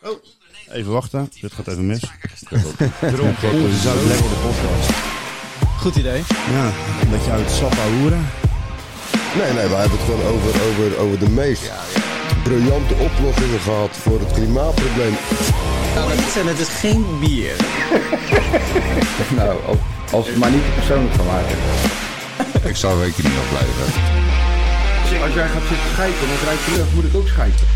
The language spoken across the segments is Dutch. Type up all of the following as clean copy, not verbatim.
Even wachten, dit gaat even mis. Onze zout lekker de podcast. Goed idee. Ja, een beetje uit sappa hoeren. Nee, wij hebben het gewoon over de meest briljante oplossingen gehad voor het klimaatprobleem. En het is geen bier. Nou, als we het maar niet te persoonlijk gaan maken. Ik zou weken niet opblijven. Als jij gaat zitten schijten en het rijdt terug, moet ik ook schijten.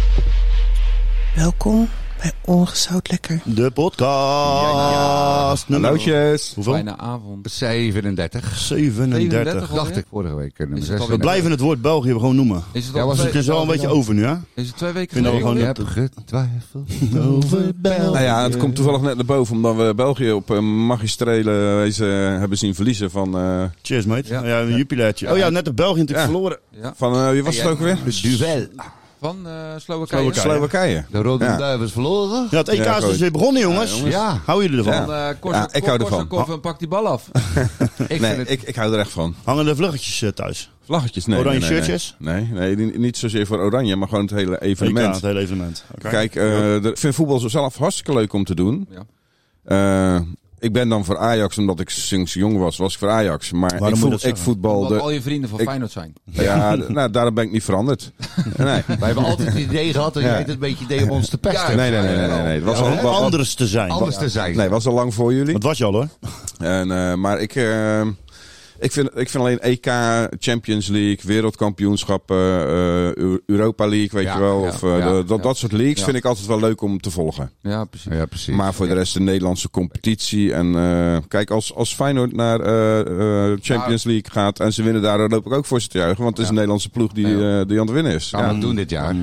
Welkom bij Ongezout Lekker. De podcast. Hallootjes. Hoeveel? Bijna avond. 37. 37. Dacht ik vorige week. Nummer 6. We blijven het woord België gewoon noemen. Is het, Het is wel een beetje over nu, hè? Is het 2 weken vind dat we geleden? gewoon Je hebt getwijfeld. Over België. Nou ja, het komt toevallig net naar boven omdat we België op magistrale wijze hebben zien verliezen van... Cheers, mate. Ja, een jupilertje. Oh ja, net de België natuurlijk verloren. Ja. Van wie was het ook weer? Duvel. Van Slowakije. Slowakije. De Rode Ja. Duivels verloren. Ja, het EK is dus weer begonnen, jongens. Ja. Houden jullie ervan? Ik hou ervan. En pak die bal af. Ik hou er echt van. Hangen de vluggetjes thuis? Vlaggetjes, nee. Oranje nee, shirtjes? Nee, niet zozeer voor oranje, maar gewoon het hele EK, evenement. het hele evenement. Okay. Kijk, ik vind voetbal zelf hartstikke leuk om te doen. Ja. Ik ben dan voor Ajax, omdat ik sinds jong was ik voor Ajax. Maar ik voetbalde... Omdat al je vrienden van Feyenoord zijn. Ja, nou, daarom ben ik niet veranderd. Nee. Wij hebben altijd het idee gehad dat jij het een beetje deed om ons te pesten. Nee. Het was Om anders te zijn. Anders te zijn. Nee, was al lang voor jullie. Dat was je al, hoor. Maar ik vind alleen EK, Champions League, wereldkampioenschappen, Europa League, weet je wel. Of dat soort leagues vind ik altijd wel leuk om te volgen. Ja, precies. Maar voor de rest de Nederlandse competitie. En kijk, als Feyenoord naar Champions League gaat en ze winnen daar, dan loop ik ook voor ze te juichen. Want het is een Nederlandse ploeg die aan het winnen is. Gaan we doen dit jaar.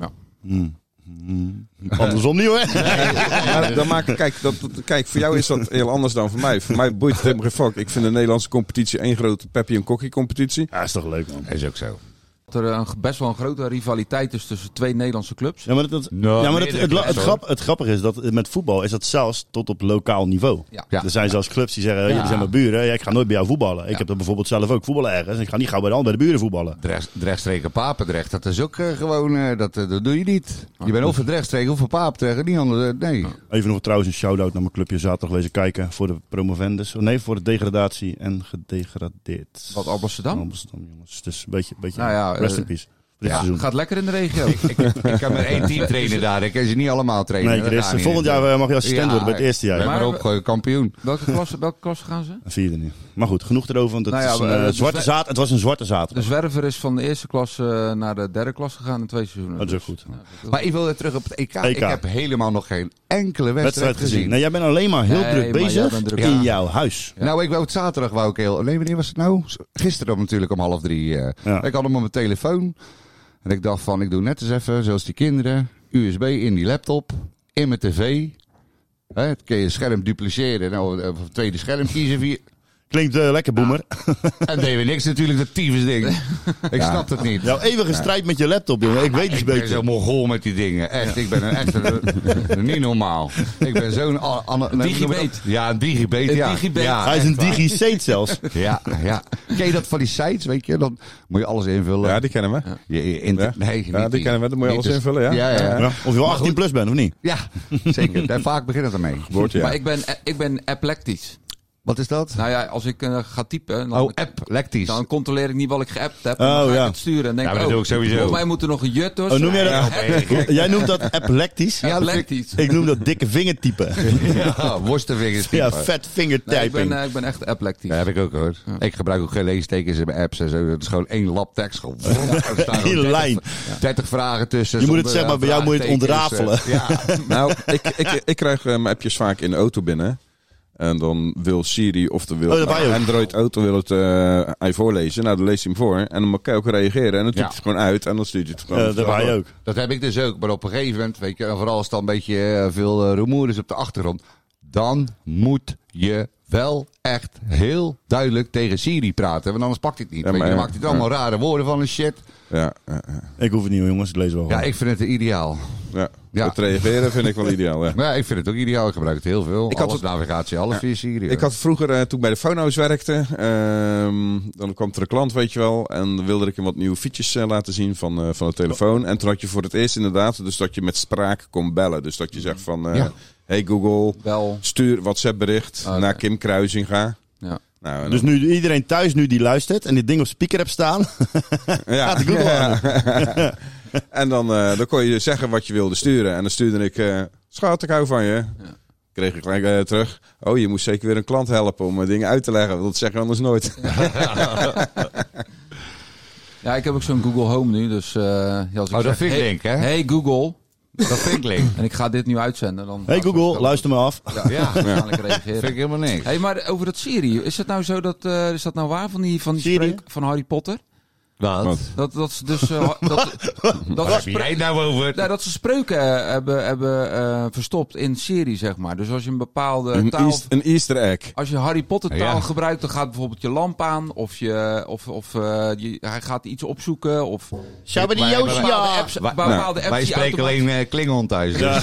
Andersom niet, hoor. Maar dan kijk, voor jou is dat heel anders dan voor mij. Voor mij boeit het helemaal geen fuck. Ik vind de Nederlandse competitie één grote Peppy en Kokkie competitie. Ja, is toch leuk, man. Is ook zo. Dat er best wel een grote rivaliteit is tussen 2 Nederlandse clubs. Ja, maar het grappige is dat met voetbal is dat zelfs tot op lokaal niveau. Ja. Er zijn zelfs clubs die zeggen, jullie zijn mijn buren, ik ga nooit bij jou voetballen. Ik heb dat bijvoorbeeld zelf ook, voetballen ergens. En ik ga niet gauw bij de buren voetballen. Rechtstreken Papendrecht, dat is ook gewoon, dat doe je niet. Je bent of het rechtstreken of een Papendrecht, niet anders, nee. Even nog trouwens een shout-out naar mijn clubje zaterdag wezen kijken voor de promovendus. Nee, voor de degradatie en gedegradeerd. Wat, Amsterdam? Amsterdam, jongens. Het is een beetje Nou ja, rest in peace. Gaat lekker in de regio. Ik kan maar 1 team trainen daar, ik kan ze niet allemaal trainen. Nee, Chris, volgend jaar mag je assistent worden bij het eerste jaar. Maar op kampioen. Welke klasse gaan ze? Een 4e nu. Maar goed, genoeg erover, want het was een zwarte zaterdag. De zwerver is van de eerste klasse naar de 3e klas gegaan in 2 seizoenen. Dat is ook goed. Maar ik wil weer terug op het EK. Ik heb helemaal nog geen enkele wedstrijd gezien. Nee, jij bent alleen maar heel druk bezig in jouw huis. Ja. Nou, wanneer was het nou? Gisteren natuurlijk om 2:30. Ik had hem op mijn telefoon. En ik dacht van, ik doe net eens even, zoals die kinderen, USB in die laptop, in mijn tv. Het kun je het scherm dupliceren, nou, of het tweede scherm kiezen. Klinkt lekker, boemer. En deden we niks natuurlijk, dat tyfus ding. Ik snap het niet. Jouw eeuwige strijd met je laptop, jongen. Ik weet iets beter. Ik ben zo mongool met die dingen. Echt, ik ben een echte... niet normaal. Ik ben zo'n... digibate. Ja, een digibate. Ja. Hij is een digicate zelfs. Ja. Ken je dat van die sites, weet je? Dan moet je alles invullen. Ja, die kennen we. Nee, die kennen we. Dan moet je alles invullen, ja. Ja. Of je wel 18 plus bent, of niet? Ja, zeker. Daar vaak begint het ermee. Maar ik ben aplectisch. Wat is dat? Nou ja, als ik ga typen... aplectisch. Dan controleer ik niet wat ik geappt heb. En dan ga ik het sturen. En denk dat doe ik sowieso. Volgens mij moet er nog een jut tussen. Noem jij dat? Jij noemt dat aplectisch? Ja, aplectisch. Ik noem dat dikke vingertypen. Worstenvingers. Ja, vet vingertyping. Ik ben echt aplectisch. Dat heb ik ook, hoor. Ja. Ik gebruik ook geen leestekens in mijn apps en zo. Het is gewoon 1 lap tekst. Hele lijn. 30 vragen tussen. Je moet het, zeg maar, bij jou moet je het ontrafelen. Nou, ik krijg mijn appjes vaak in de auto binnen. En dan wil Siri of Android Auto wil het hij voorlezen. Nou, dan leest hij hem voor. En dan kan je ook reageren. En dan doet hij het gewoon uit. En dan stuurt hij het gewoon. Dat wij ook. Dat heb ik dus ook. Maar op een gegeven moment, weet je, vooral als het dan een beetje veel rumoer is op de achtergrond. Dan moet je wel echt heel duidelijk tegen Siri praten. Want anders pakt hij het niet. Dan maakt hij allemaal rare woorden van en shit. Ja. Ik hoef het niet, jongens. Ik lees wel. Ja, ik vind het ideaal. Ja. Het reageren vind ik wel ideaal. Ja. Maar ja, ik vind het ook ideaal. Ik gebruik het heel veel. Alles navigatie, alles via Siri. Ik had vroeger, toen ik bij de Phono's werkte, dan kwam er een klant, weet je wel, en dan wilde ik hem wat nieuwe features laten zien van de telefoon. En toen had je voor het eerst inderdaad, dus dat je met spraak kon bellen. Dus dat je zegt van, hey Google, stuur WhatsApp bericht naar Kim Kruisinga. Ja. Nou, dus nu iedereen thuis nu die luistert en dit ding op speaker hebt staan, gaat de Google aan. En dan kon je zeggen wat je wilde sturen. En dan stuurde ik, schat, ik hou van je. Ja. Kreeg ik gelijk terug. Oh, je moest zeker weer een klant helpen om dingen uit te leggen. Dat zeg je anders nooit. Ja, ik heb ook zo'n Google Home nu. Dus, als ik dat vind ik link, hè? Hey Google. Dat vind ik link. En ik ga dit nu uitzenden. Dan hey Google, luister me af. Ja. Ga ik reageren. Vind ik helemaal niks. Hey, maar over dat Siri. Is het nou zo dat, is dat nou waar van die spreuk van Harry Potter? Wat? Dat ze dus... Waar heb jij nou over? Nou, dat ze spreuken hebben verstopt in Siri, zeg maar. Dus als je een bepaalde taal... Een easter egg. Als je Harry Potter taal gebruikt, dan gaat bijvoorbeeld je lamp aan. Of hij gaat iets opzoeken. Of... Bepaalde apps wij spreken alleen Klingon thuis. Dus.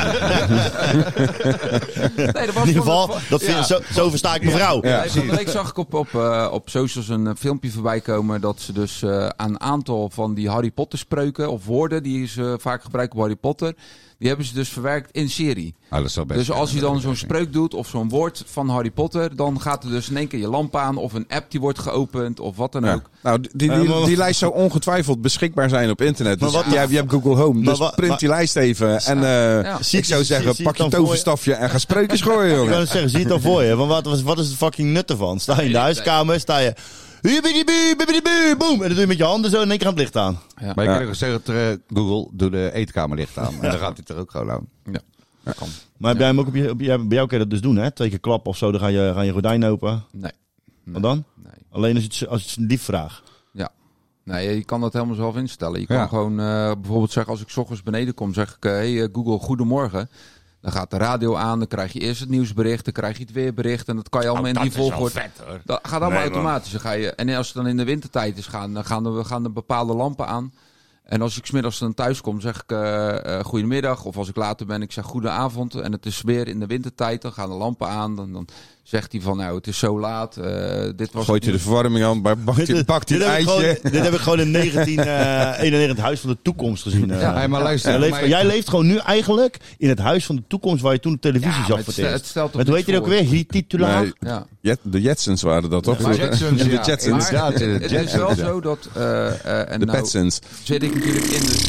Nee, in ieder geval, zo versta ik mevrouw. Van de week zag ik op socials een filmpje voorbij komen dat ze dus een aantal van die Harry Potter spreuken of woorden die ze vaak gebruiken op Harry Potter, die hebben ze dus verwerkt in Siri. Dus als je dan zo'n spreuk doet of zo'n woord van Harry Potter, dan gaat er dus in één keer je lamp aan of een app die wordt geopend of wat dan ook. Nou, die lijst zou ongetwijfeld beschikbaar zijn op internet. Dus je hebt Google Home, dus print die lijst even. En ik zou zeggen, pak je toverstafje en ga spreukjes gooien, jongen. Ik kan het zeggen, zie het dan voor je. Want wat is het fucking nut ervan? Sta je in de huiskamer, sta je... Boom! En dan doe je met je handen zo in één keer aan het licht aan. Ja. Maar je kan ook zeggen, Google, doe de eetkamer licht aan. En dan gaat hij er ook gewoon aan. Ja, dat kan. Maar heb jij hem ook bij jou kun je dat dus doen, hè? 2 keer klappen of zo, dan gaan je gordijn open. Nee. Wat dan? Nee. Alleen als het een diefvraag. Ja. Nee, je kan dat helemaal zelf instellen. Je kan gewoon bijvoorbeeld zeggen, als ik 's ochtends beneden kom, zeg ik, hey Google, goedemorgen. Dan gaat de radio aan, dan krijg je eerst het nieuwsbericht, dan krijg je het weerbericht en dat kan je allemaal in die volgorde. Dat gaat allemaal automatisch. Dan ga je, en als het dan in de wintertijd is dan gaan er bepaalde lampen aan. En als ik 's middags dan thuis kom, zeg ik goedemiddag. Of als ik later ben, ik zeg goedenavond. En het is weer in de wintertijd, dan gaan de lampen aan. Dan zegt hij van, nou, het is zo laat. Gooit je de verwarming aan, pakt hij een ijsje. Dit heb ik gewoon in 1991 het Huis van de Toekomst gezien. Maar luister. Jij leeft gewoon nu eigenlijk in het Huis van de Toekomst waar je toen de televisie zag voor het eerst. Hoe heet je ook weer? Hititulaar? Nee, de Jetsons waren dat, toch? De Jetsons, de Jetsons. Maar het is wel zo dat... de Petsons. Zit ik natuurlijk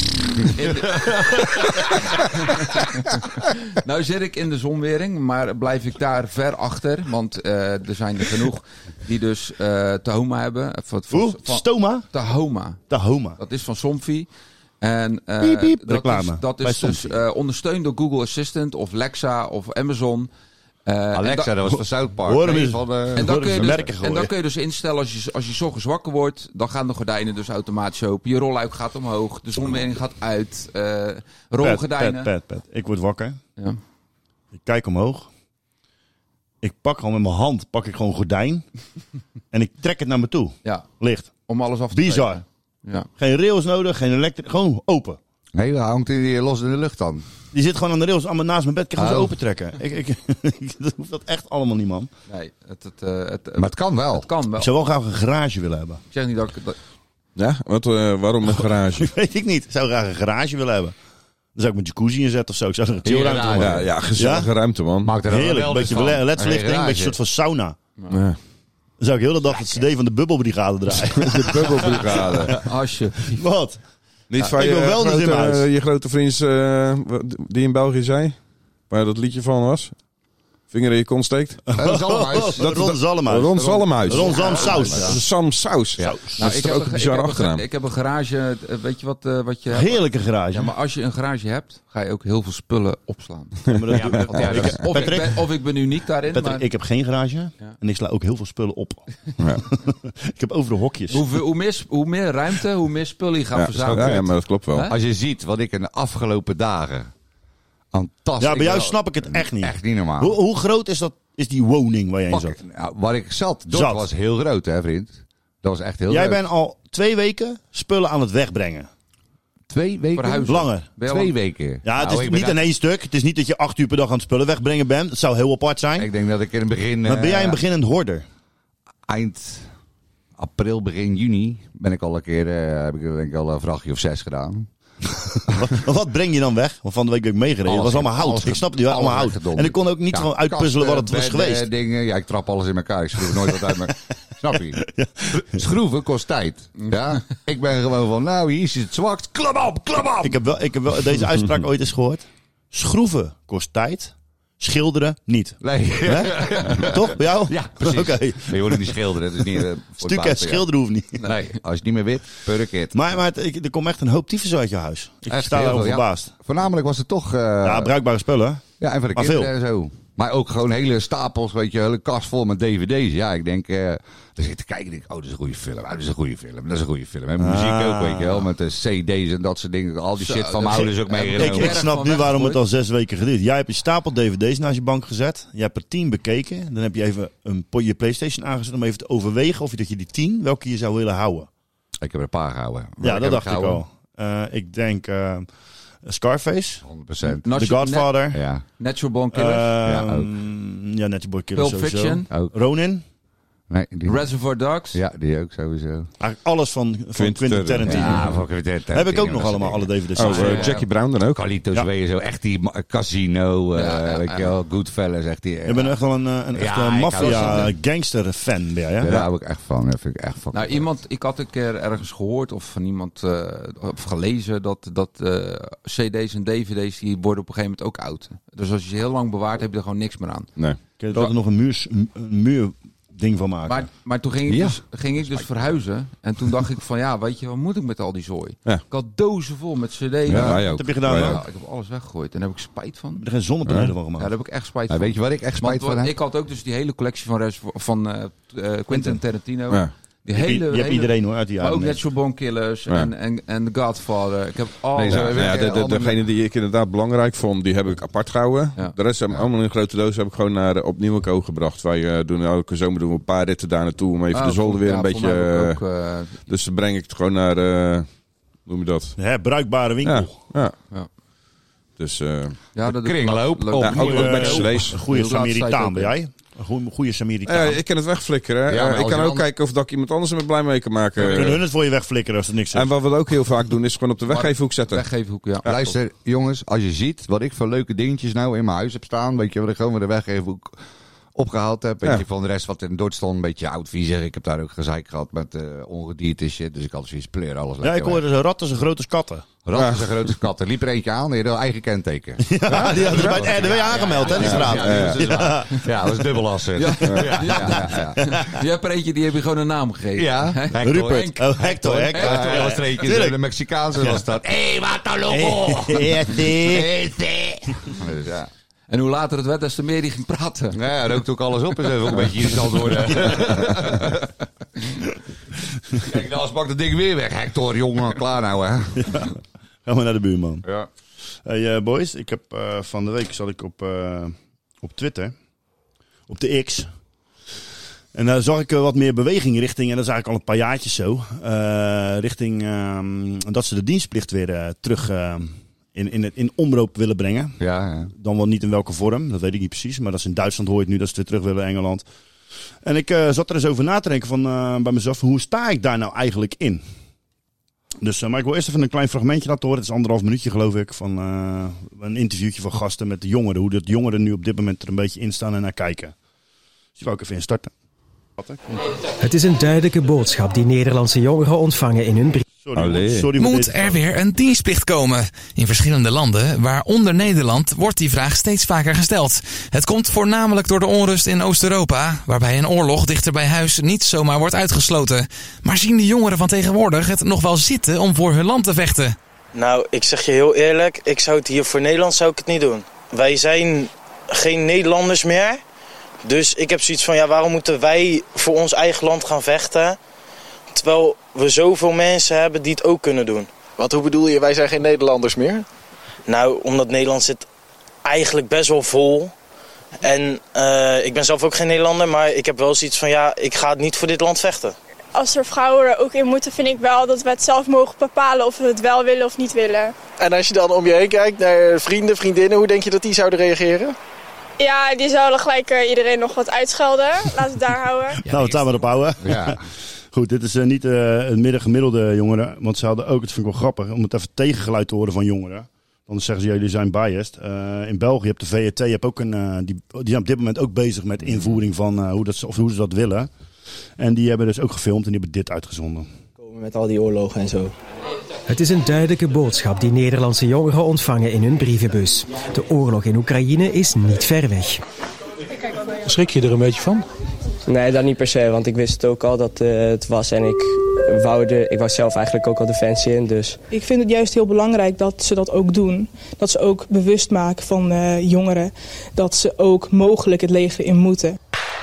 nou zit ik in de zonwering, maar blijf ik daar ver achter. Want er zijn er genoeg die dus Tahoma hebben. Stoma? Tahoma. Dat is van Somfy. En dat is dus ondersteund door Google Assistant of Alexa of Amazon. Alexa, dat was van South Park. En dan kun je dus instellen, als je 's ochtends wakker wordt, dan gaan de gordijnen dus automatisch open. Je rolluik gaat omhoog, de zonwering gaat uit, rolgordijnen. Pet. Ik word wakker. Ja. Ik kijk omhoog. Ik pak gewoon met mijn hand, gewoon gordijn. En ik trek het naar me toe. Ja. Licht. Om alles af te Bizar. Ja. Geen rails nodig, geen elektrisch, gewoon open. Nee, dat hangt die los in de lucht dan. Die zit gewoon aan de rails, allemaal naast mijn bed. Ik kan ze open trekken. Dat hoeft dat echt allemaal niet, man. Nee, maar het kan wel. Ik zou wel graag een garage willen hebben. Ik zeg niet dat ik... Ja? Waarom een garage? Weet ik niet. Ik zou graag een garage willen hebben. Dan zou ik mijn jacuzzi inzetten of zo. Ik zou er een chillruimte maken. Ja, gezellige ruimte, man. Maakt er heerlijk. Een beetje ledverlichting, een beetje een soort van sauna. Ja. Dan zou ik heel de dag het cd van de Bubbelbrigade draaien. De Bubbelbrigade. Alsjeblieft. Wat? Niet van je grote vriend die in België zei, waar dat liedje van was. Vinger in je kont steekt. Ron Zalmhuis. Ron Zalmsaus. Sam Saus. Ja. Nou, ik heb ook een bizarre achternaam. Ik heb een garage. Weet je wat je hebt? Heerlijke garage. Ja, maar als je een garage hebt, ga je ook heel veel spullen opslaan. Of ik ben uniek daarin. Patrick, maar... Ik heb geen garage en ik sla ook heel veel spullen op. Ja. Ik heb overal hokjes. Hoe meer ruimte, hoe meer spullen je gaat verzamelen. Ja, maar dat klopt wel. Als je ziet wat ik in de afgelopen dagen... Ja, bij jou snap ik het echt niet. Echt niet normaal. Hoe groot is die woning waar jij in zat? Nou, waar ik zat, dat was heel groot, hè, vriend. Dat was echt heel groot. Jij bent al 2 weken spullen aan het wegbrengen. 2 weken? Verhuizen. Langer. 2 weken. Ja, het is niet in 1 stuk. Het is niet dat je 8 uur per dag aan het spullen wegbrengen bent. Dat zou heel apart zijn. Ik denk dat ik in het begin... Maar ben jij een beginnend hoorder? Eind april, begin juni ben ik al een keer... heb ik denk ik al een vrachtje of 6 gedaan. Wat breng je dan weg? Want van de week ben ik meegereden. Het was allemaal hout. Ik snap het, allemaal hout. En ik kon ook niet gewoon uitpuzzelen wat het was geweest. Dingen. Ja, ik trap alles in elkaar. Ik schroef nooit wat uit. Maar snap je? Ja. Schroeven kost tijd. Ja? Ik ben gewoon van, nou, hier is het zwakt. Klap op, klap op. Ik heb wel deze uitspraak ooit eens gehoord. Schroeven kost tijd. Schilderen niet. Nee. Toch? Bij jou? Ja, precies. Okay. Maar je hoort niet schilderen. Het is niet Stukken schilderen hoeft niet. Nee, als je het niet meer weet, purk it. Maar er komt echt een hoop tyfus uit je huis. Ik sta daarover verbaasd. Ja. Voornamelijk was het toch... ja, bruikbare spullen. Ja, en voor de kinderen en zo. Maar ook gewoon hele stapels, weet je, hele kast vol met dvd's. Ja, ik denk, dan zit te kijken en denk oh, dat is een goede film. Oh, dat is een goede film. Dat is een goede film. En muziek ook, weet je wel, met de cd's en dat soort dingen. Al die shit van mijn ouders ook meegenomen. Ik snap nu waarom het al 6 weken geduurd. Jij hebt je stapel dvd's naast je bank gezet. Je hebt er 10 bekeken. Dan heb je even je PlayStation aangezet om even te overwegen of je die 10, welke je zou willen houden. Ik heb er een paar gehouden. Ja, dat dacht ik al. Ik denk... Scarface, 100%. The Godfather, ja. Natural Born Killers, ja, Natural Born Killers, Pulp Fiction, Ronin, nee, Reservoir Dogs. Ja, die ook sowieso. Eigenlijk alles van Quentin Tarantino. Ja, van Quentin Tarantino. Heb ik ook nog allemaal, alle DVD's. Jackie Brown dan ook. Carlitos Way, zo echt die Casino, weet je wel, Goodfellas, echt die. Je bent echt wel een echte maffia gangster fan, ben jij? Ja, daar hou ik echt van. Dat vind ik echt van. Nou, ik had een keer ergens gehoord of van iemand of gelezen dat CD's en DVD's die worden op een gegeven moment ook oud. Dus als je ze heel lang bewaart, heb je er gewoon niks meer aan. Nee. Kun je er altijd nog een muur ding van maken. Maar toen ging ik dus verhuizen. En toen dacht ik van ja, weet je, wat moet ik met al die zooi? Ja. Ik had dozen vol met cd's. Ja, wat heb je gedaan? Ja, ik heb alles weggegooid. En daar heb ik spijt van. Heb je er geen zonnepanelen van gemaakt? Ja, daar heb ik echt spijt van. Weet je wat ik echt spijt van heb? Ik had ook dus die hele collectie van Quentin Tarantino. Ja. Je hebt iedereen hoor uit die jaren. Maar ook Natural Born Killers en The Godfather. Ik heb degene die ik inderdaad belangrijk vond, die heb ik apart gehouden. Ja. De rest heb ik allemaal in een grote doos heb ik gewoon naar op Nieuwekoop gebracht. Wij doen elke zomer doen we een paar ritten daar naartoe om even de zolder weer een beetje. Dus dan breng ik het gewoon naar hoe noem je dat? Bruikbare winkel. Ja. Dus dat kringloop. Ook bij de cd's. Een goede Samaritaan ben jij? Een goede Samaritaan. Ik kan het wegflikkeren. Ja, ik kan ook kijken of ik iemand anders er blij mee kan maken. We kunnen hun het voor je wegflikkeren als er niks is. En wat we ook heel vaak doen is gewoon op de weggeefhoek zetten. Weggeefhoek, ja. Luister jongens, als je ziet wat ik voor leuke dingetjes nou in mijn huis heb staan. Weet je wat ik gewoon weer de weggeefhoek opgehaald heb. Weet je, van de rest wat in Dort stond, een beetje oud viezig. Ik heb daar ook gezeik gehad met ongedierte shit. Dus ik had zoiets pleur alles lekker. Ja, ik hoorde ze ratten zo groot als katten. Ratten zijn grote katten. Liep er eentje aan, die had een eigen kenteken. Ja, die hadden ze bij het RDW aangemeld, hè, die straat. Ja, dat is dubbelassen. Je hebt er eentje, die heb je gewoon een naam gegeven. Ja, Rupert. Oh, Hector. De Mexicaanse was dat. Hey, wat dan loco! Ja. En hoe later het werd, des te meer die ging praten. Ja, rookt ook alles op en zo. Ook een beetje irritant worden. Kijk, nou, pak dat ding weer weg. Hector, jongen, klaar nou, hè. Ja. Gaan we naar de buurman. Ja. Hey, boys, ik heb van de week zat ik op Twitter. Op de X. En daar zag ik wat meer beweging richting, en dat is eigenlijk al een paar jaartjes zo. Richting dat ze de dienstplicht weer terug... in omloop willen brengen. Ja. Dan wel niet in welke vorm, dat weet ik niet precies. Maar dat is in Duitsland, hoor je nu dat ze weer terug willen in Engeland. En ik zat er eens over na te denken van, bij mezelf, hoe sta ik daar nou eigenlijk in? Dus, maar ik wil eerst even een klein fragmentje laten horen. Het is 1,5 minuutje geloof ik, van een interviewtje van gasten met de jongeren. Hoe de jongeren nu op dit moment er een beetje in staan en naar kijken. Dus die wou ik even instarten. Het is een duidelijke boodschap die Nederlandse jongeren ontvangen in hun brief. Moet er weer een dienstplicht komen? In verschillende landen, waaronder Nederland, wordt die vraag steeds vaker gesteld. Het komt voornamelijk door de onrust in Oost-Europa, waarbij een oorlog dichter bij huis niet zomaar wordt uitgesloten. Maar zien de jongeren van tegenwoordig het nog wel zitten om voor hun land te vechten? Nou, ik zeg je heel eerlijk, ik zou het hier voor Nederland zou ik het niet doen. Wij zijn geen Nederlanders meer. Dus ik heb zoiets van, ja, waarom moeten wij voor ons eigen land gaan vechten? Terwijl we zoveel mensen hebben die het ook kunnen doen. Hoe bedoel je, wij zijn geen Nederlanders meer? Nou, omdat Nederland zit eigenlijk best wel vol. En ik ben zelf ook geen Nederlander, maar ik heb wel zoiets van, ja, ik ga niet voor dit land vechten. Als er vrouwen er ook in moeten, vind ik wel dat we het zelf mogen bepalen of we het wel willen of niet willen. En als je dan om je heen kijkt naar vrienden, vriendinnen, hoe denk je dat die zouden reageren? Ja, die zouden gelijk iedereen nog wat uitschelden. Laten we het daar houden. Nou, we het daar maar op houden. Ja. Goed, dit is niet een middengemiddelde jongeren. Want ze hadden ook, het vind ik wel grappig, om het even tegengeluid te horen van jongeren. Anders zeggen ze, jullie zijn biased. In België, je hebt de VRT, je hebt ook die zijn op dit moment ook bezig met invoering van hoe ze dat willen. En die hebben dus ook gefilmd en die hebben dit uitgezonden. Met al die oorlogen en zo. Het is een duidelijke boodschap die Nederlandse jongeren ontvangen in hun brievenbus. De oorlog in Oekraïne is niet ver weg. Schrik je er een beetje van? Nee, dat niet per se, want ik wist het ook al dat het was en ik wou zelf eigenlijk ook al Defensie in. Dus. Ik vind het juist heel belangrijk dat ze dat ook doen. Dat ze ook bewust maken van jongeren dat ze ook mogelijk het leger in moeten.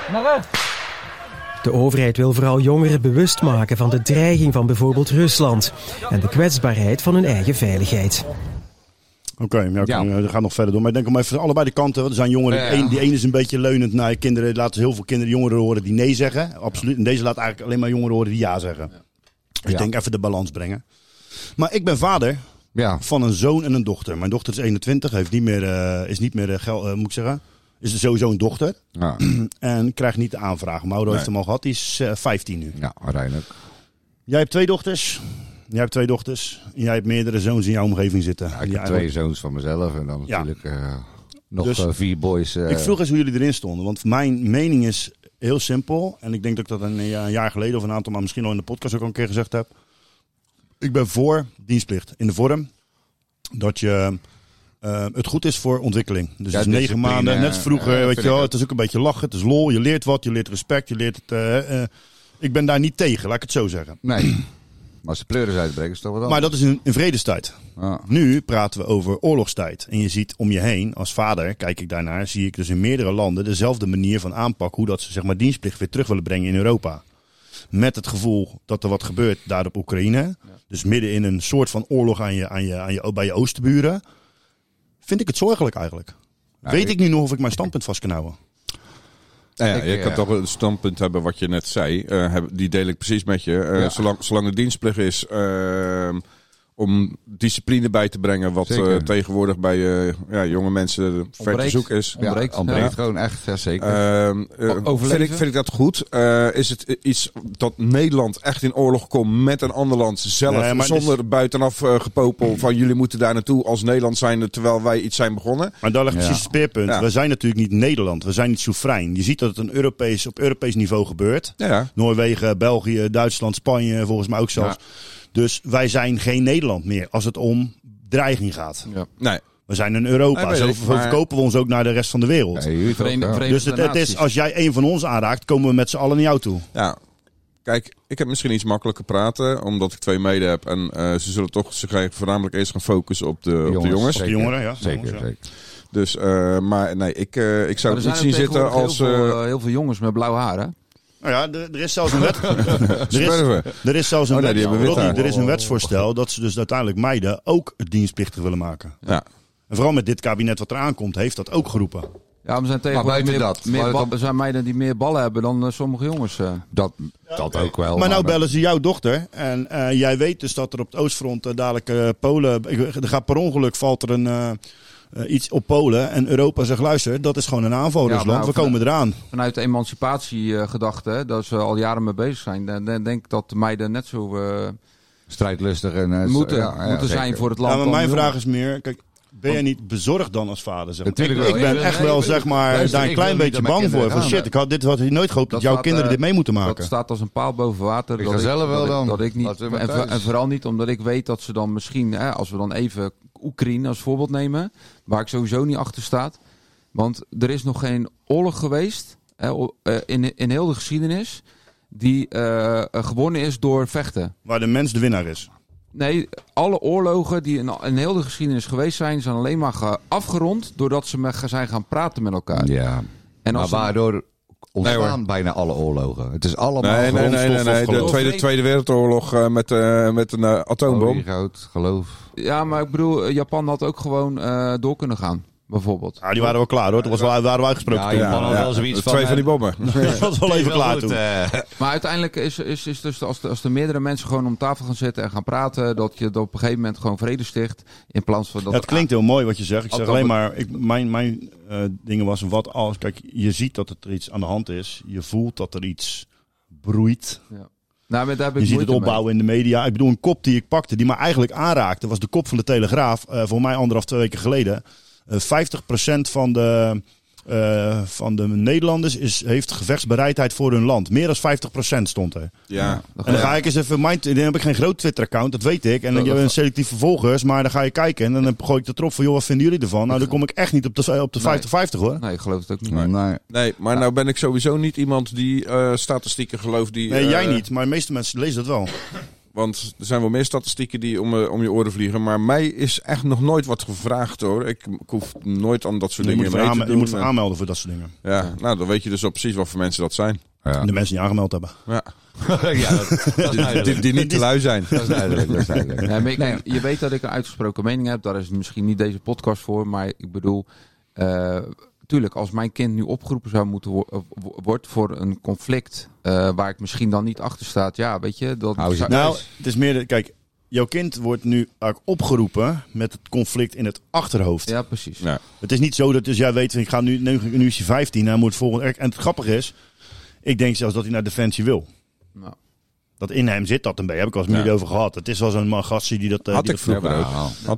De overheid wil vooral jongeren bewust maken van de dreiging van bijvoorbeeld Rusland en de kwetsbaarheid van hun eigen veiligheid. Oké, dat gaat nog verder door. Maar ik denk om even allebei de kanten. Er zijn jongeren, die ene is een beetje leunend naar kinderen. Laten heel veel kinderen jongeren horen die nee zeggen. Absoluut. En deze laat eigenlijk alleen maar jongeren horen die ja zeggen. Dus ik denk even de balans brengen. Maar ik ben vader van een zoon en een dochter. Mijn dochter is 21, is sowieso een dochter. Ja. En krijgt niet de aanvraag. Mauro heeft hem al gehad, die is 15 nu. Ja, uiteindelijk. Jij hebt twee dochters. En jij hebt meerdere zoons in jouw omgeving zitten. Ja, ik heb 2 zoons van mezelf en dan natuurlijk nog 4 boys. Ik vroeg eens hoe jullie erin stonden. Want mijn mening is heel simpel. En ik denk dat ik dat een jaar geleden of een aantal maanden misschien al in de podcast ook al een keer gezegd heb. Ik ben voor dienstplicht. In de vorm dat je... het goed is voor ontwikkeling. Dus het is 9 maanden, net als vroeger, weet je wel. Het is ook een beetje lachen, het is lol, je leert wat, je leert respect, je leert het... ik ben daar niet tegen, laat ik het zo zeggen. Nee, maar als de pleuris uitbreken is toch wat anders. Maar dat is een vredestijd. Ah. Nu praten we over oorlogstijd. En je ziet om je heen, als vader, kijk ik daarnaar, zie ik dus in meerdere landen dezelfde manier van aanpak, hoe dat ze zeg maar dienstplicht weer terug willen brengen in Europa. Met het gevoel dat er wat gebeurt daar op Oekraïne. Ja. Dus midden in een soort van oorlog bij je oosterburen. Vind ik het zorgelijk eigenlijk. Weet ik nu nog of ik mijn standpunt vast kan houden? Je kan toch een standpunt hebben wat je net zei. Die deel ik precies met je. Zolang de dienstplicht is om discipline bij te brengen. Wat tegenwoordig bij jonge mensen ver te zoeken is. Ontbreekt gewoon echt, zeker. Vind ik dat goed? Is het iets dat Nederland echt in oorlog komt met een ander land zelf? Zonder buitenaf gepopel van jullie moeten daar naartoe als Nederland zijn terwijl wij iets zijn begonnen? Maar daar ligt precies het speerpunt. Ja. We zijn natuurlijk niet Nederland. We zijn niet soeverein. Je ziet dat het op Europees niveau gebeurt. Ja. Noorwegen, België, Duitsland, Spanje volgens mij ook zelfs. Ja. Dus wij zijn geen Nederland meer als het om dreiging gaat. Ja. Nee. We zijn een Europa. Zo verkopen we ons ook naar de rest van de wereld. Dus het is, als jij een van ons aanraakt, komen we met z'n allen naar jou toe. Ja. Kijk, ik heb misschien iets makkelijker praten, omdat ik 2 meiden heb. En ze zullen toch zich voornamelijk eerst gaan focussen op de jongens. Op de jongeren, ja. Zeker. Dus, maar nee, ik zou het niet zien zitten als... heel veel jongens met blauw haar, hè? Nou ja, er is zelfs een er is zelfs een wetsvoorstel dat ze dus uiteindelijk meiden ook dienstplichtig willen maken. Ja. En vooral met dit kabinet wat eraan komt, heeft dat ook geroepen. Ja, maar er zijn tegenwoordig zijn meiden die meer ballen hebben dan sommige jongens. Dat ook wel. Maar nou bellen ze jouw dochter. En jij weet dus dat er op het oostfront dadelijk Polen... Er gaat per ongeluk valt er iets op Polen. En Europa zegt, luister, dat is gewoon een aanval Rusland. We komen eraan. Vanuit de emancipatiegedachte, dat ze al jaren mee bezig zijn. Dan denk ik dat de meiden net zo... strijdlustig en moeten zijn voor het land. Ja, maar mijn vraag is meer... Kijk, ben je niet bezorgd dan als vader? Zeg maar? Ik ben echt wel zeg maar daar een klein beetje bang voor. Van shit, ik had nooit gehoopt dat jouw kinderen dit mee moeten maken. Dat staat als een paal boven water. Ik ga zelf wel dan. Dat ik niet, en vooral niet omdat ik weet dat ze dan misschien, als we dan even Oekraïne als voorbeeld nemen, waar ik sowieso niet achter sta. Want er is nog geen oorlog geweest in heel de geschiedenis die gewonnen is door vechten. Waar de mens de winnaar is. Nee, alle oorlogen die in heel de geschiedenis geweest zijn alleen maar afgerond doordat ze zijn gaan praten met elkaar. Ja, en maar waardoor ontstaan bijna alle oorlogen? Het is allemaal nee. De Tweede Wereldoorlog met een atoombom. Goud, geloof. Ja, maar ik bedoel, Japan had ook gewoon door kunnen gaan. Bijvoorbeeld. Ja, die waren wel klaar hoor. Toen waren we uitgesproken. Ja, die mannen wel zoiets van... 2 van die bommen. Dat was wel even klaar toen. Maar uiteindelijk is dus als er meerdere mensen gewoon om tafel gaan zitten en gaan praten, dat je op een gegeven moment gewoon vrede sticht. In plaats van dat het klinkt heel mooi wat je zegt. Ik zeg alleen maar, mijn dingen was wat als. Kijk, je ziet dat er iets aan de hand is. Je voelt dat er iets broeit. Ja. Nou, maar daar heb ik je ziet het opbouwen in de media. Ik bedoel, een kop die ik pakte, die mij eigenlijk aanraakte, was de kop van de Telegraaf. Voor mij 1,5-2 weken geleden. 50% van de Nederlanders heeft gevechtsbereidheid voor hun land. Meer dan 50% stond er. Ja. En dan ga ik eens even... Dan heb ik geen groot Twitter-account, dat weet ik. En dan heb je een selectieve volgers, maar dan ga je kijken. En dan gooi ik de trop van, joh, wat vinden jullie ervan? Nou, dan kom ik echt niet op de 50-50 hoor. Nee, ik geloof het ook niet. Nee, maar nou ben ik sowieso niet iemand die statistieken gelooft. Nee, jij niet. Maar de meeste mensen lezen dat wel. Want er zijn wel meer statistieken die om je oren vliegen. Maar mij is echt nog nooit wat gevraagd hoor. Ik hoef nooit aan dat soort dingen mee te doen. Je moet aanmelden voor dat soort dingen. Ja, nou dan weet je dus al precies wat voor mensen dat zijn. Ja. De mensen die aangemeld hebben. Ja. Die niet te lui zijn. Dat is duidelijk. Ja, maar je weet dat ik een uitgesproken mening heb. Daar is misschien niet deze podcast voor. Maar ik bedoel... Tuurlijk, als mijn kind nu opgeroepen zou moeten wordt voor een conflict waar ik misschien dan niet achter staat, ja, weet je. Het is meer, kijk, jouw kind wordt nu opgeroepen met het conflict in het achterhoofd. Ja, precies. Ja. Het is niet zo dat dus jij weet, ik ga nu is hij 15, hij moet volgende. En het grappige is, ik denk zelfs dat hij naar Defensie wil. Nou. Dat in hem zit dat een beetje. Heb ik al eens meer over gehad. Het is wel zo'n gastie die dat... Had ik vroeger ook.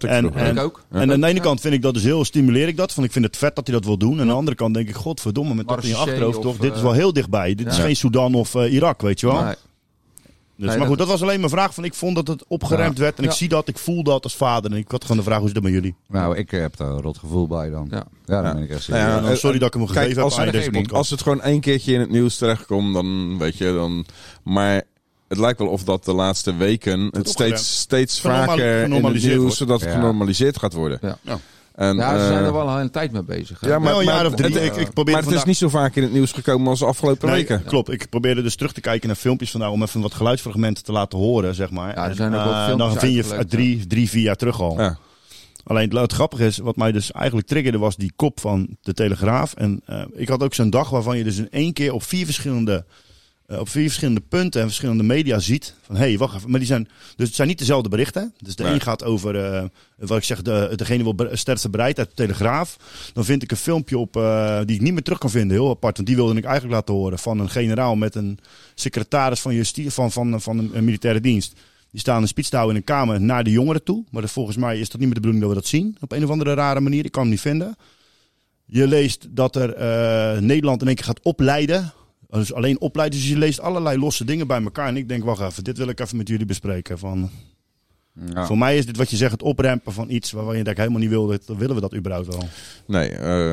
Ik ook. En aan de ene kant vind ik dat dus heel... Stimuleer ik dat. Want ik vind het vet dat hij dat wil doen. En aan de andere kant denk ik... Godverdomme, met dat in je achterhoofd toch. Dit is wel heel dichtbij. Dit is geen Sudan of Irak, weet je wel. Nee. Dus, maar goed, dat was alleen mijn vraag. Van, ik vond dat het opgeremd werd. En ik zie dat, ik voel dat als vader. En ik had gewoon de vraag, hoe is dat met jullie? Nou, ik heb daar een rot gevoel bij dan. Ja, dan ben ik echt sorry dat ik hem gegeven heb aan deze podcast. Als het gewoon 1 keertje in het nieuws terechtkomt, dan weet je dan... Maar... Het lijkt wel of dat de laatste weken het steeds vaker in het nieuws, zodat het genormaliseerd gaat worden. Ja. En, ze zijn er wel al een tijd mee bezig. Hè? Ja, maar een jaar of 3. Maar het is niet zo vaak in het nieuws gekomen als de afgelopen weken. Klopt. Ik probeerde dus terug te kijken naar filmpjes vandaag om even wat geluidsfragmenten te laten horen, zeg maar. Ja, er zijn ook wat filmpjes. Dan vind je 3-4 jaar terug al. Ja. Alleen het grappige is, wat mij dus eigenlijk triggerde, was die kop van de Telegraaf. En ik had ook zo'n dag waarvan je dus in 1 keer op 4 verschillende punten en verschillende media ziet van wacht even, maar het zijn niet dezelfde berichten. Dus de een gaat over wat ik zeg, degene wil sterkste bereid uit de Telegraaf. Dan vind ik een filmpje op die ik niet meer terug kan vinden, heel apart, want die wilde ik eigenlijk laten horen van een generaal met een secretaris van justitie van een militaire dienst. Die staan een speech te houden in een kamer naar de jongeren toe, maar volgens mij is dat niet meer de bedoeling dat we dat zien op een of andere rare manier. Ik kan hem niet vinden. Je leest dat er Nederland in één keer gaat opleiden. Dus alleen opleiden. Dus je leest allerlei losse dingen bij elkaar. En ik denk, wacht even, dit wil ik even met jullie bespreken. Voor mij is dit wat je zegt, het oprempen van iets waarvan je denkt helemaal niet wil. Willen we dat überhaupt wel? Nee,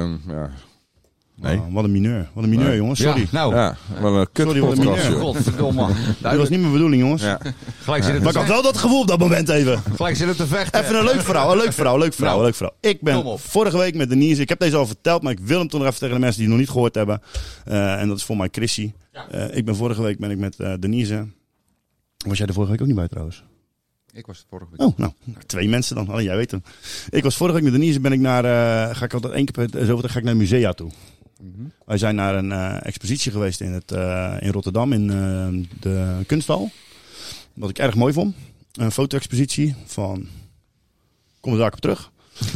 Nee. Wat een mineur. Wat een mineur, jongens. Sorry. Wel een kut. Sorry, wat een mineur. Godverdomme. Dat was niet mijn bedoeling, jongens. Ja. Maar ik had wel dat gevoel op dat moment even. Gelijk zit het te vechten. Even een leuk verhaal. Ik ben vorige week met Denise. Ik heb deze al verteld, maar ik wil hem toch nog even tegen de mensen die het nog niet gehoord hebben. En dat is voor mij Chrissy. Vorige week met Denise. Was jij er vorige week ook niet bij trouwens? Ik was vorige week. Oh, nou, 2 mensen dan. Alleen jij weet hem. Ik was vorige week met Denise. Ben ik ga ik altijd 1 keer per zoveel ga ik naar musea toe. Mm-hmm. Wij zijn naar een expositie geweest in Rotterdam in de Kunsthal. Wat ik erg mooi vond. Een foto-expositie van... Kom er daar op terug.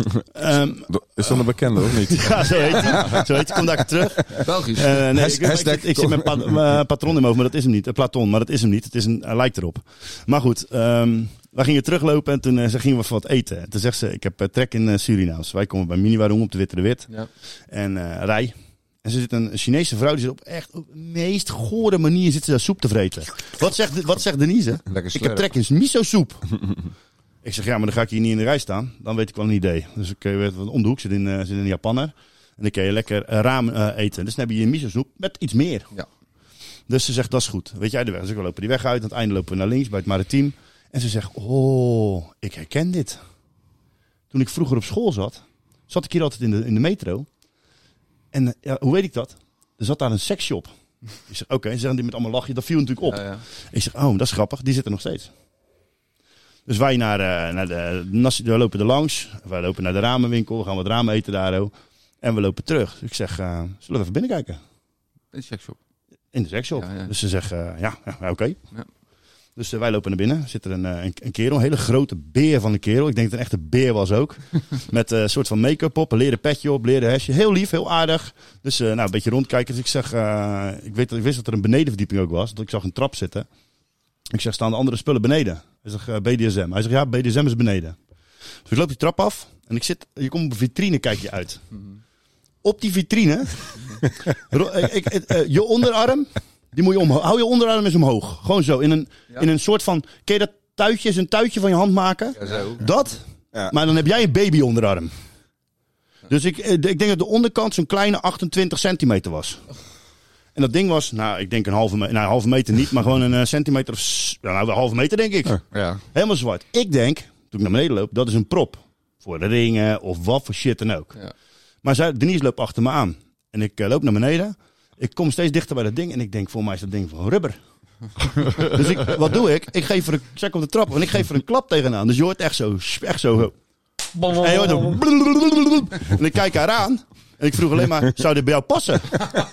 Is dat een bekende of niet? Ja, zo heet hij. Kom daar terug. Belgisch. Ik zit met patron in mijn hoofd, maar dat is hem niet. Platon, maar dat is hem niet. Hij lijkt erop. Maar goed, wij gingen teruglopen en toen gingen we wat eten. Toen zegt ze, ik heb trek in Surinaams. Wij komen bij Miniwarong op de Witte de Wit. Ja. En Rij. En ze zit een Chinese vrouw, die zit op echt de meest gore manier zit ze daar soep te vreten. Wat zegt Denise? Ik heb trek in miso-soep. Ik zeg, ja, maar dan ga ik hier niet in de rij staan. Dan weet ik wel een idee. Dus ik weet om de hoek zit een Japanner. En dan kun je lekker ramen eten. Dus dan heb je een miso-soep met iets meer. Ja. Dus ze zegt, dat is goed. Weet jij de weg? Dus we lopen die weg uit. Aan het einde lopen we naar links bij het Maritiem. En ze zegt, ik herken dit. Toen ik vroeger op school zat ik hier altijd in de metro. En hoe weet ik dat? Er zat daar een seksshop. Ik zeg, oké. Ze zeggen die met allemaal lachje. Dat viel natuurlijk op. Ja. Ik zeg, dat is grappig. Die zit er nog steeds. Dus wij we lopen er langs. Wij lopen naar de ramenwinkel. We gaan wat ramen eten daar. En we lopen terug. Dus ik zeg, zullen we even binnenkijken? In de seksshop. In de seksshop. Ja. Dus ze zeggen, oké. Ja. Dus wij lopen naar binnen. Zit er een kerel, een hele grote beer van een kerel. Ik denk dat het een echte beer was ook. Met een soort van make-up op, een leren petje op, leren hesje. Heel lief, heel aardig. Dus een beetje rondkijken. Dus ik zeg, ik wist dat er een benedenverdieping ook was. Want ik zag een trap zitten. Ik zeg, staan de andere spullen beneden? Hij zegt, BDSM. Hij zegt, ja, BDSM is beneden. Dus ik loop die trap af. En je komt op een vitrine, kijk je uit. Op die vitrine, je onderarm, die moet je omhoog. Hou je onderarm eens omhoog. Gewoon zo. In een soort van, ken je dat tuitje, is een tuitje van je hand maken? Ja, zo. Dat. Ja. Maar dan heb jij een baby onderarm. Dus ik denk dat de onderkant zo'n kleine 28 centimeter was. En dat ding was, ik denk een halve meter niet, maar gewoon een centimeter of, een halve meter denk ik. Ja. Helemaal zwart. Ik denk, toen ik naar beneden loop, dat is een prop. Voor de ringen of wat voor shit dan ook. Ja. Maar Denise loopt achter me aan. En ik loop naar beneden. Ik kom steeds dichter bij dat ding. En ik denk, voor mij is dat ding van rubber. Dus wat doe ik? Ik check op de trap. En ik geef er een klap tegenaan. Dus je hoort echt zo. En je hoort zo. En ik kijk haar aan. En ik vroeg alleen maar, zou dit bij jou passen?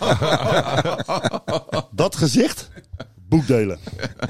Dat gezicht? Boekdelen.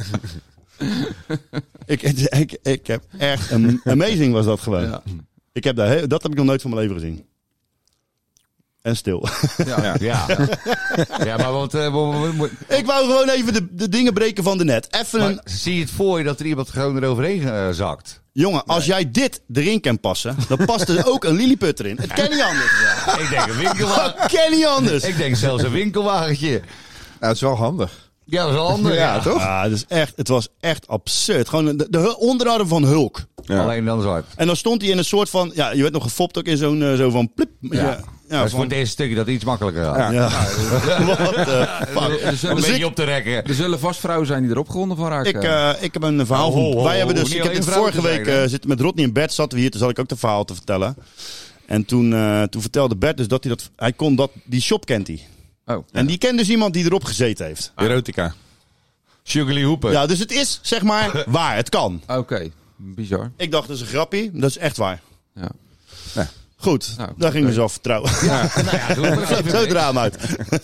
Ik heb echt... Amazing was dat gewoon. Ja. Dat heb ik nog nooit van mijn leven gezien. En stil. Ja, maar want... ik wou gewoon even de dingen breken van de net. Zie je het voor je dat er iemand gewoon eroverheen zakt? Jongen, als jij dit erin kan passen, dan past er ook een Lilliput erin. Het kan niet anders. Ja, ik denk een winkelwagen. Het kan niet anders. Ik denk zelfs een winkelwagentje. Nou, het is wel handig. Ja, dat is wel handig. Ja, toch? Ja, het was echt absurd. Gewoon de onderarm van Hulk. Ja. Alleen dan zwart. En dan stond hij in een soort van... Ja, je werd nog gefopt ook in zo'n zo van plip. Ja. Dat is voor het eerste stukje dat iets makkelijker gaat. Ja. What the fuck? Een beetje op te rekken. Er zullen vast vrouwen zijn die erop gewonden van raken. Ik heb een verhaal van... Wij hebben dus... Ik heb dit vorige week zitten met Rodney in bed. Zaten we hier, toen zat ik ook het verhaal te vertellen. En toen vertelde Bert dus dat hij die shop kent hij. Oh. En die kent dus iemand die erop gezeten heeft. Erotica. Sugarly Hooper. Ja, dus het is zeg maar waar. Het kan. Oké. Bizar. Ik dacht, dat is een grappie. Dat is echt waar. Ja. Goed, daar ging we zo vertrouwen. Ja. Zo drama uit.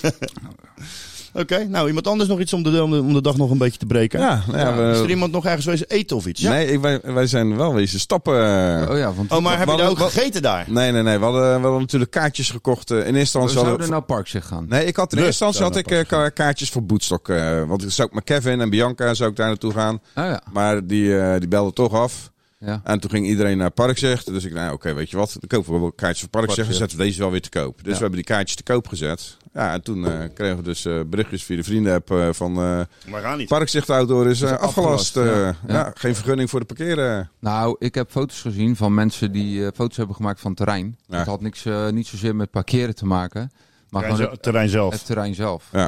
Oké, nou iemand anders nog iets om de dag nog een beetje te breken? Is er iemand nog ergens wezen eten of iets? Nee, wij zijn wel wezen stappen. Maar heb je daar ook gegeten daar? Nee. We hadden natuurlijk kaartjes gekocht. In eerste instantie zouden naar Parkzicht gaan. Nee, in eerste instantie kaartjes voor Boedstok. Want ik zou ook met Kevin en Bianca zou ik daar naartoe gaan. Oh, ja. Maar die belden toch af. Ja. En toen ging iedereen naar Parkzicht. Dus ik oké, weet je wat, dan kopen we wel kaartjes voor Parkzicht en zetten we deze wel weer te koop. Dus we hebben die kaartjes te koop gezet. Ja, en toen kregen we dus berichtjes via de vriendenapp van Parkzicht Outdoor is afgelast. Geen vergunning voor de parkeren. Nou, ik heb foto's gezien van mensen die foto's hebben gemaakt van het terrein. Ja. Het had niet zozeer met parkeren te maken. Maar gewoon het terrein zelf. Het terrein zelf. Ja,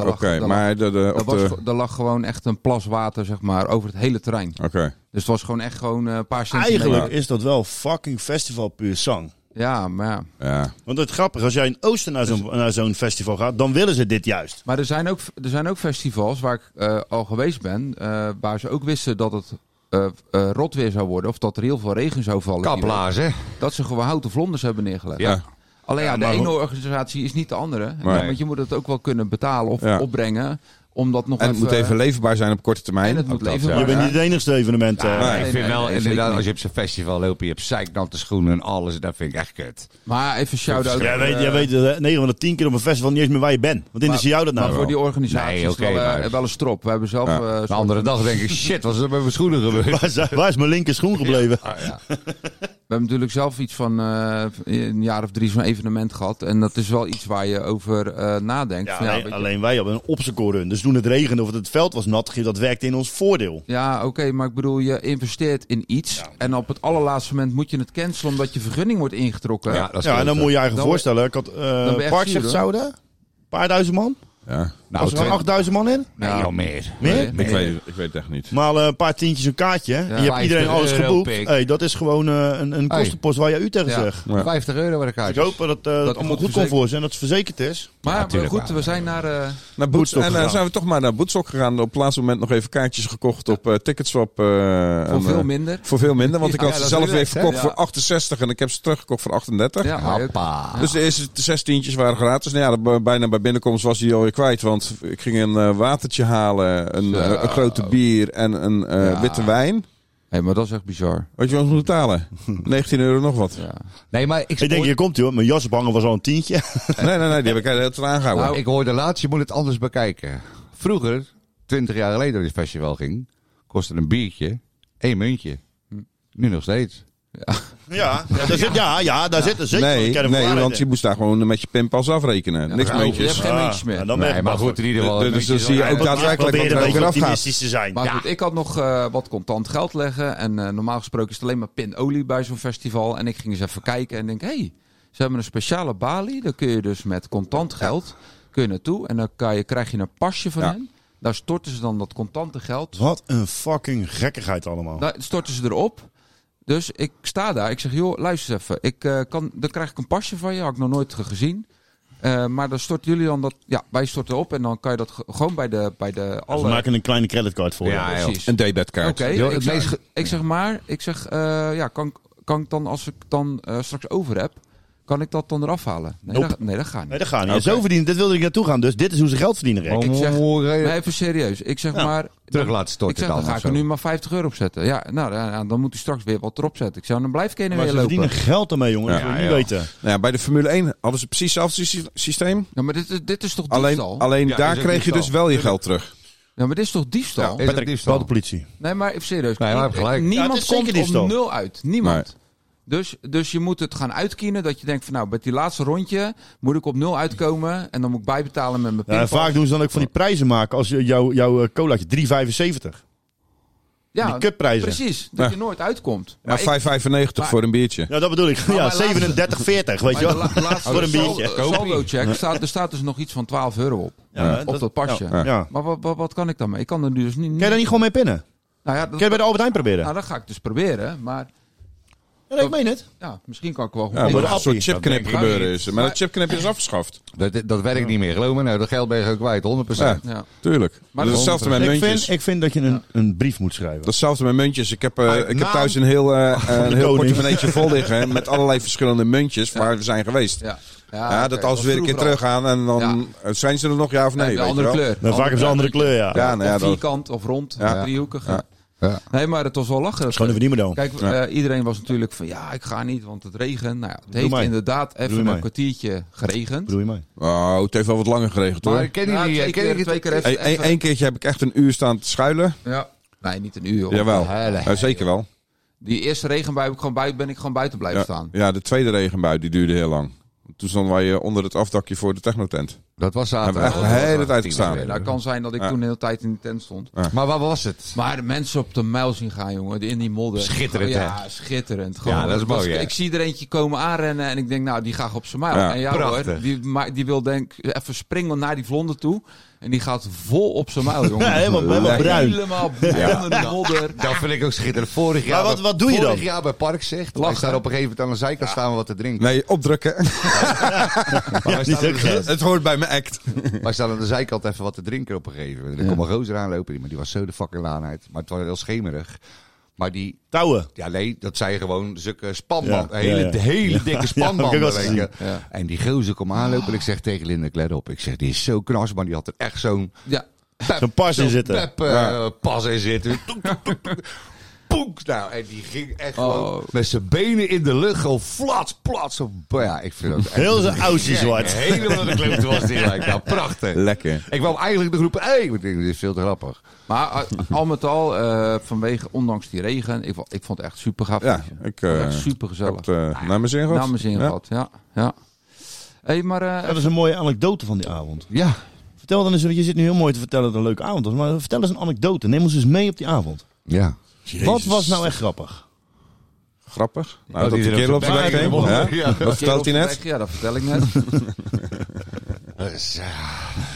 Er lag gewoon echt een plas water, zeg maar, over het hele terrein. Okay. Dus het was gewoon echt een paar centimeter. Eigenlijk is dat wel fucking festival puur sang. Ja, maar ja. Want het grappige, als jij in Oosten naar zo'n festival gaat, dan willen ze dit juist. Maar er zijn ook festivals waar ik al geweest ben, waar ze ook wisten dat het rot weer zou worden, of dat er heel veel regen zou vallen. Kaplazen. Dat ze gewoon houten vlonders hebben neergelegd. Ja. Alleen de ene organisatie is niet de andere. Nee. Want je moet het ook wel kunnen betalen of opbrengen. Omdat nog het moet even leefbaar zijn op korte termijn. En het moet leefbaar. Je bent niet het enigste evenement. Ik vind wel, inderdaad, als je op zo'n festival loopt, je hebt zeiknatte schoenen en alles. Dat vind ik echt kut. Maar even shout-out. Jij weet 9 van de 10 keer op een festival niet eens meer waar je bent. Wat interesseert jou dat nou? Maar voor die organisatie is wel een strop. We hebben zelf... de andere dag denk ik, shit, wat is er met mijn schoenen gebeurd? Waar is mijn linker schoen gebleven? We hebben natuurlijk zelf iets van een jaar of 3 zo'n evenement gehad. En dat is wel iets waar je over nadenkt. Ja, alleen wij hebben een obstacle run. Dus toen het regende of het veld was nat, dat werkte in ons voordeel. Ja, oké, maar ik bedoel, je investeert in iets. Ja. En op het allerlaatste moment moet je het cancelen omdat je vergunning wordt ingetrokken. Ja, en dan moet je je eigen voorstellen. Ik had Parkzicht zouden, een paar duizend man. Ja. Was er 8000 man in? Nee, al meer. Meer? Ik weet het echt niet. Maar een paar tientjes een kaartje. Ja. Je hebt iedereen alles geboekt. Hey, dat is gewoon een kostenpost waar je u tegen zegt. Ja. 50 euro bij de kaartjes. Ik hoop dat het allemaal goed komt voor ze en dat het verzekerd is. Maar goed, we zijn naar Bootstock gegaan. En zijn we toch maar naar Bootstock gegaan. Op het laatste moment nog even kaartjes gekocht op Ticketswap. Voor veel minder. Voor veel minder, want ik had ze zelf weer verkocht voor 68 en ik heb ze teruggekocht voor 38. Ja, dus de eerste 6 tientjes waren gratis. Nou ja, bijna bij binnenkomst was hij alweer kwijt, want ik ging een watertje halen, een grote bier en een witte wijn. Hey, maar dat is echt bizar. Weet je wat we moeten betalen? 19 euro nog wat. Ja. Nee, maar ik denk, hier komt hij hoor. Mijn jasbangen was al een tientje. Nee, die heb ik heel te aangehouden. Nou, ik hoorde laatst, je moet het anders bekijken. Vroeger, 20 jaar geleden dat dit festival ging, kostte een biertje 1 muntje. Nu nog steeds. Daar zit er zeker. Nee, want je moest daar gewoon met je pinpas afrekenen. Niks muntjes. Je hebt geen muntjes meer. Nee, maar goed, in ieder geval. Dus dan zie je ook daadwerkelijk wat er weer afgaat. Te zijn. Maar goed, ik had nog wat contant geld leggen. En normaal gesproken is het alleen maar pinolie bij zo'n festival. En ik ging eens even kijken en denk, hey, ze hebben een speciale balie. Daar kun je dus met contant geld naartoe. En dan krijg je een pasje van hen. Daar storten ze dan dat contante geld. Wat een fucking gekkigheid allemaal. Daar storten ze erop. Dus ik sta daar. Ik zeg, joh, luister eens even. Dan krijg ik een pasje van je. Had ik nog nooit gezien. Maar dan storten jullie dan dat... Ja, wij storten op. En dan kan je dat gewoon bij de We maken een kleine creditcard voor je. Ja, precies. Een debitkaart. Oké. Ik zeg, kan ik dan, als ik dan straks over heb... Kan ik dat dan eraf halen? Nee, dat gaat niet. Nee, dat gaat niet. Okay. Zo verdienen, dit wilde ik naartoe gaan. Dus dit is hoe ze geld verdienen, Rick. Ik zeg, nee, even serieus. Ik zeg maar... Terug laten storten. Ik zeg, dan ga ik er nu maar 50 euro op zetten. Ja, nou, dan moet hij straks weer wat erop zetten. Ik zeg, dan blijf ik weer lopen. Maar ze verdienen geld ermee, jongen. Dat wil je niet weten. Nou ja, bij de Formule 1 hadden ze precies hetzelfde systeem. Ja, maar dit is toch diefstal? Alleen daar kreeg je dus wel je geld terug. Ja, maar dit is toch diefstal? Ja, Patrick, bel de politie. Nee, maar even serieus. Nee, maar gelijk. Niemand komt op 0 uit. Niemand. Nee. Dus je moet het gaan uitkiezen dat je denkt van nou, met die laatste rondje moet ik op 0 uitkomen en dan moet ik bijbetalen met mijn pinpas. Vaak doen ze dan ook van die prijzen maken als jouw colaatje 3,75. Ja, die cupprijzen. Precies, dat je nooit uitkomt. Ja, 5,95 voor een biertje. Ja, dat bedoel ik. Ja, 37,40, weet je wel. Voor een biertje. Saldo-check er staat dus nog iets van 12 euro op. Ja, op dat pasje. Ja. Maar wat kan ik dan mee? Ik kan er nu dus niet... Kan je daar niet gewoon mee pinnen? Nou ja, kan je bij de Albert Heijn proberen? Nou, dat ga ik dus proberen, maar... Ja, ik meen het. Ja, misschien kan ik wel... Ja, maar een soort chipknip gebeuren is. Maar dat chipknipje is afgeschaft. Dat werkt niet meer, geloof me. Nou, dat geld ben je ook kwijt, 100%. Ja, tuurlijk. Maar dat is hetzelfde met muntjes. Ik vind dat je een brief moet schrijven. Dat is hetzelfde met muntjes. Ik heb thuis een heel portemonneetje vol liggen met allerlei verschillende muntjes waar we zijn geweest. Ja, dat als we weer een keer terug gaan en dan zijn ze er nog ja of nee. Een andere kleur. Dan vaak hebben ze een andere kleur, ja. Of vierkant of rond, driehoekig. Ja. Nee, maar het was wel lachen. Schoon even niet meer doen. Kijk, iedereen was natuurlijk van ja, ik ga niet, want het regent. Nou ja, het heeft inderdaad even een kwartiertje geregend. Bedoel je mij? Oh, het heeft wel wat langer geregend hoor. Maar twee keer Eén keertje heb ik echt een uur staan te schuilen. Ja. Nee, niet een uur. Jawel, zeker wel. Die eerste regenbui ben ik gewoon buiten blijven staan. Ja, de tweede regenbui die duurde heel lang. Toen stonden wij onder het afdakje voor de technotent. Dat was zaterdag. Hebben we echt de hele tijd gestaan. Dat kan zijn dat ik toen de hele tijd in de tent stond. Ja. Maar wat was het? Maar de mensen op de mijl zien gaan, jongen. In die modder. Schitterend, ja, schitterend. Gewoon. Ja, dat is mooi, ik zie er eentje komen aanrennen en ik denk, nou, die gaat op zijn mijl. Ja, en hoor, die wil denk even springen naar die vlonde toe. En die gaat vol op zijn mijl, jongen. Ja, helemaal bruin. Helemaal bruin in de modder. Dat vind ik ook schitterend. Vorig jaar, maar wat doe je dan? Vorig jaar bij Parkzicht. Wij staan op een gegeven moment aan de zijkant staan we wat te drinken. Nee, opdrukken. Het hoort bij mijn act. Wij staan aan de zijkant even wat te drinken op een gegeven moment. Er kwam een gozer aanlopen, maar die was zo de fucking laanheid. Maar het was heel schemerig. Maar die... Touwen? Ja, nee, dat zijn gewoon zulke spanband. Hele dikke spanbanden. Ja, en die gozer kwam aanlopen en ik zeg tegen Linde, let op. Ik zeg, die is zo knas, maar die had er echt zo'n... Zo'n pas in zitten. Pas in zitten. Poek! Nou, en die ging echt gewoon met zijn benen in de lucht, gewoon plat. Ja, ik vind dat echt... Heel zijn oudje zwart. Helemaal de klote was die gelijk. Nou, prachtig. Lekker. Ik wou eigenlijk de groep, dit is veel te grappig. Maar al met al, vanwege, ondanks die regen, ik vond het echt super gaaf. Ja, echt super gezellig. Naar mijn zin gehad. Naar mijn zin gehad, ja. Hey, maar, dat is een mooie anekdote van die avond. Ja. Vertel dan eens, je zit nu heel mooi te vertellen dat het een leuke avond was, maar vertel eens een anekdote. Neem ons eens mee op die avond. Ja. Jezus. Wat was nou echt grappig? Grappig? Nou, dat die kerel op zijn weg ging. Dat vertelt hij net. Ja, dat vertel ik net.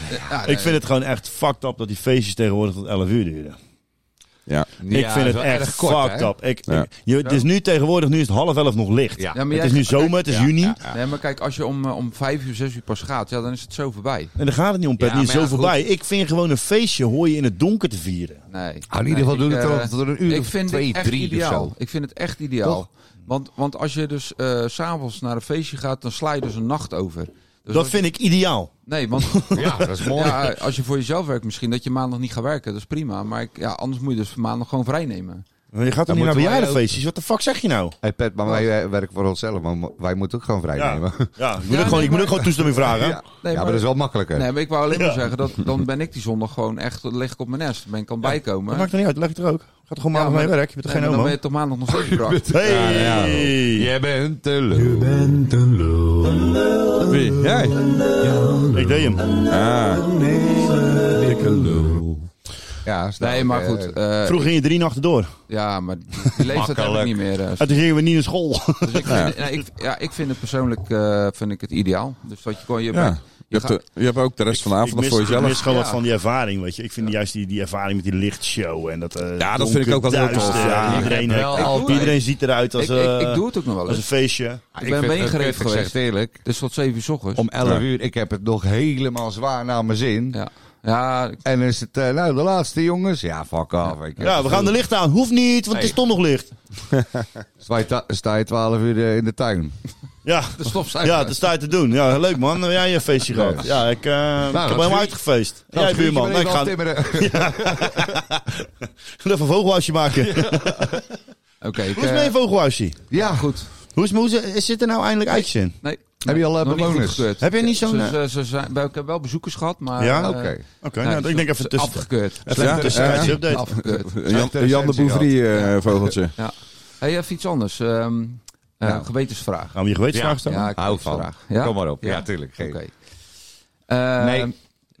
Ik vind het gewoon echt fucked up dat die feestjes tegenwoordig tot 11 uur duren. Ja. Ik vind het echt fucked up. Het is nu tegenwoordig, nu is het 10:30 nog licht. Ja, maar het is nu zomer, het is juni. Ja. Nee, maar kijk, als je om 5 uur, 6 uur pas gaat, dan is het zo voorbij. En dan gaat het niet om, Pet, niet zo voorbij. Ik vind gewoon een feestje hoor je in het donker te vieren. Nee. In ieder geval doen het tot een uur of 2, 3 of zo. Ik vind het echt ideaal. Toch? Want als je dus 's avonds naar een feestje gaat, dan sla je dus een nacht over. Dus dat vind ik ideaal. Nee, want ja, dat is mooi. Ja, als je voor jezelf werkt misschien, dat je maandag niet gaat werken, dat is prima. Maar anders moet je dus maandag gewoon vrij nemen. Maar je gaat toch niet naar bejaardenfeestjes? Wat de fuck zeg je nou? Hey Pet, maar wij werken voor onszelf, maar wij moeten ook gewoon vrij nemen. Ja, ik moet ook gewoon toestemming vragen. Maar dat is wel makkelijker. Nee, maar ik wou alleen maar zeggen, dat dan ben ik die zondag gewoon echt, lig ik op mijn nest. Ben ik kan bijkomen. Dat maakt er niet uit, leg het er ook. Gaat er gewoon maandag mee werk, je bent er geen homo. Dan ben je toch maandag nog steeds gebracht. Hey! Jij bent een lul. Je bent een lul. Wie? Jij? Ik deed hem. Dikke lul. Ja, nee, maar goed. Vroeger ging je 3 nachten door. Ja, maar die leeftijd heb ik niet meer. En toen gingen we niet naar school. Dus ik vind het persoonlijk vind ik het ideaal. Dus dat je kon je hebt ook de rest van de avond nog voor jezelf. Ik mis gewoon wat van die ervaring, weet je. Ik vind juist die ervaring met die lichtshow en dat. Dat vind ik ook wel heel tof. Iedereen ziet eruit als. Ik doe het ook nog wel eens. Als een feestje. Ik ben beengereed geweest. Ik zeg eerlijk. Dus tot 7 uur 's ochtends. Om 11 uur. Ik heb het nog helemaal zwaar naar mijn zin. Ja. En dan is het, de laatste jongens. Ja, fuck off. Ja, we gaan de licht aan. Hoeft niet, want het is toch nog licht. Sta je 12 uur in de tuin. Ja, dat sta je te doen. Ja, leuk man. Jij hebt een feestje gehad. Ja, ik heb helemaal uitgefeest. Jij buurman. Ik ga timmeren. Even een vogelhuisje maken. Oké. Hoe is het met een vogelhuisje? Ja, goed. Zit er nou eindelijk eitjes in? Nee. Heb je al bewoners? Heb je niet zo'n... Ik heb wel bezoekers gehad, maar... Ja? Oké. Nou, ik denk even tussen... Afgekeurd. Even tussen update. Afgekeurd. Jan de Bouvrie vogeltje. Ja. Hey, even iets anders. Gewetensvraag. Gaan we je gewetensvraag stellen? Ja, hou van. Ja? Kom maar op. Ja, tuurlijk. Oké. Nee.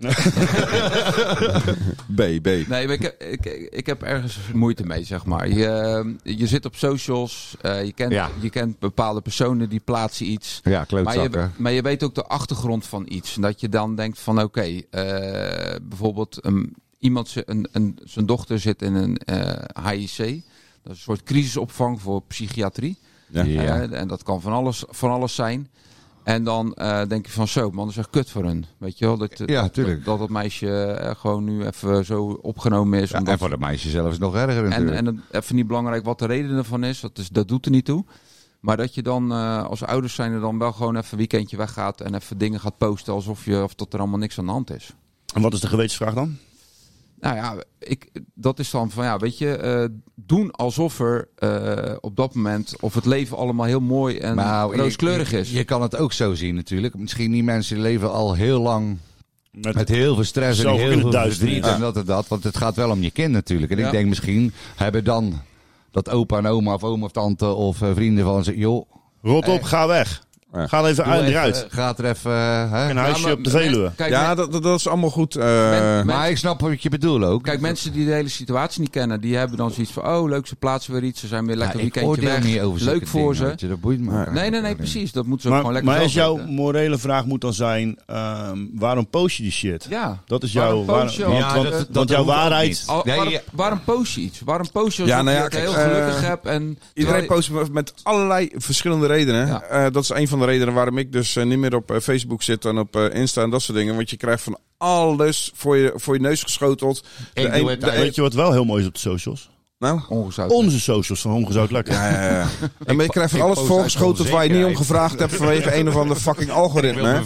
Nee, maar ik heb ergens moeite mee, zeg maar. Je zit op socials, je kent bepaalde personen die plaatsen iets. Ja, klootzakken. Maar je weet ook de achtergrond van iets. En dat je dan denkt van oké, bijvoorbeeld iemand, zijn dochter zit in een HIC. Dat is een soort crisisopvang voor psychiatrie. Ja. En dat kan van alles zijn. En dan denk je van zo, man, dat is echt kut voor hun. Weet je wel? Dat meisje gewoon nu even zo opgenomen is. Ja, en voor dat meisje zelf is het nog erger natuurlijk. En even niet belangrijk wat de reden ervan is. Dat doet er niet toe. Maar dat je dan als ouders zijn er dan wel gewoon even een weekendje weggaat. En even dingen gaat posten alsof dat er allemaal niks aan de hand is. En wat is de gewetensvraag dan? Nou ja, dat is dan van weet je, doen alsof er op dat moment of het leven allemaal heel mooi en rooskleurig is. Je kan het ook zo zien natuurlijk. Misschien die mensen leven al heel lang met heel veel stress en heel veel verdriet en dat. Want het gaat wel om je kind natuurlijk. En ik denk misschien hebben dan dat opa en oma of oom of tante of vrienden van ze, joh. Rot op, ga weg. Ga even eruit. Gaat er even... Een huisje op de Veluwe. Dat is allemaal goed. Maar ik snap wat je bedoelt ook. Kijk, mensen die de hele situatie niet kennen, die hebben dan zoiets van, leuk, ze plaatsen weer iets. Ze zijn weer lekker een weekendje weg. Niet over leuk voor dingen, ze. Dat boeit me. Nee, precies. Dat moeten ze ook gewoon lekker Maar zelf jouw morele vraag moet dan zijn, waarom post je die shit? Ja. Dat is jouw... Want jouw waarheid... Waarom post je iets? Waarom post je als je het heel gelukkig hebt? Iedereen post met allerlei verschillende redenen. Dat is een van de redenen waarom ik dus niet meer op Facebook zit en op Insta en dat soort dingen. Want je krijgt van alles voor je neus geschoteld. Weet je wat wel heel mooi is op de socials? Nou? Onze socials van Ongezout Lekker. Ja. En je krijgt van alles voorgeschoteld waar je niet om gevraagd hebt vanwege een of ander fucking algoritme.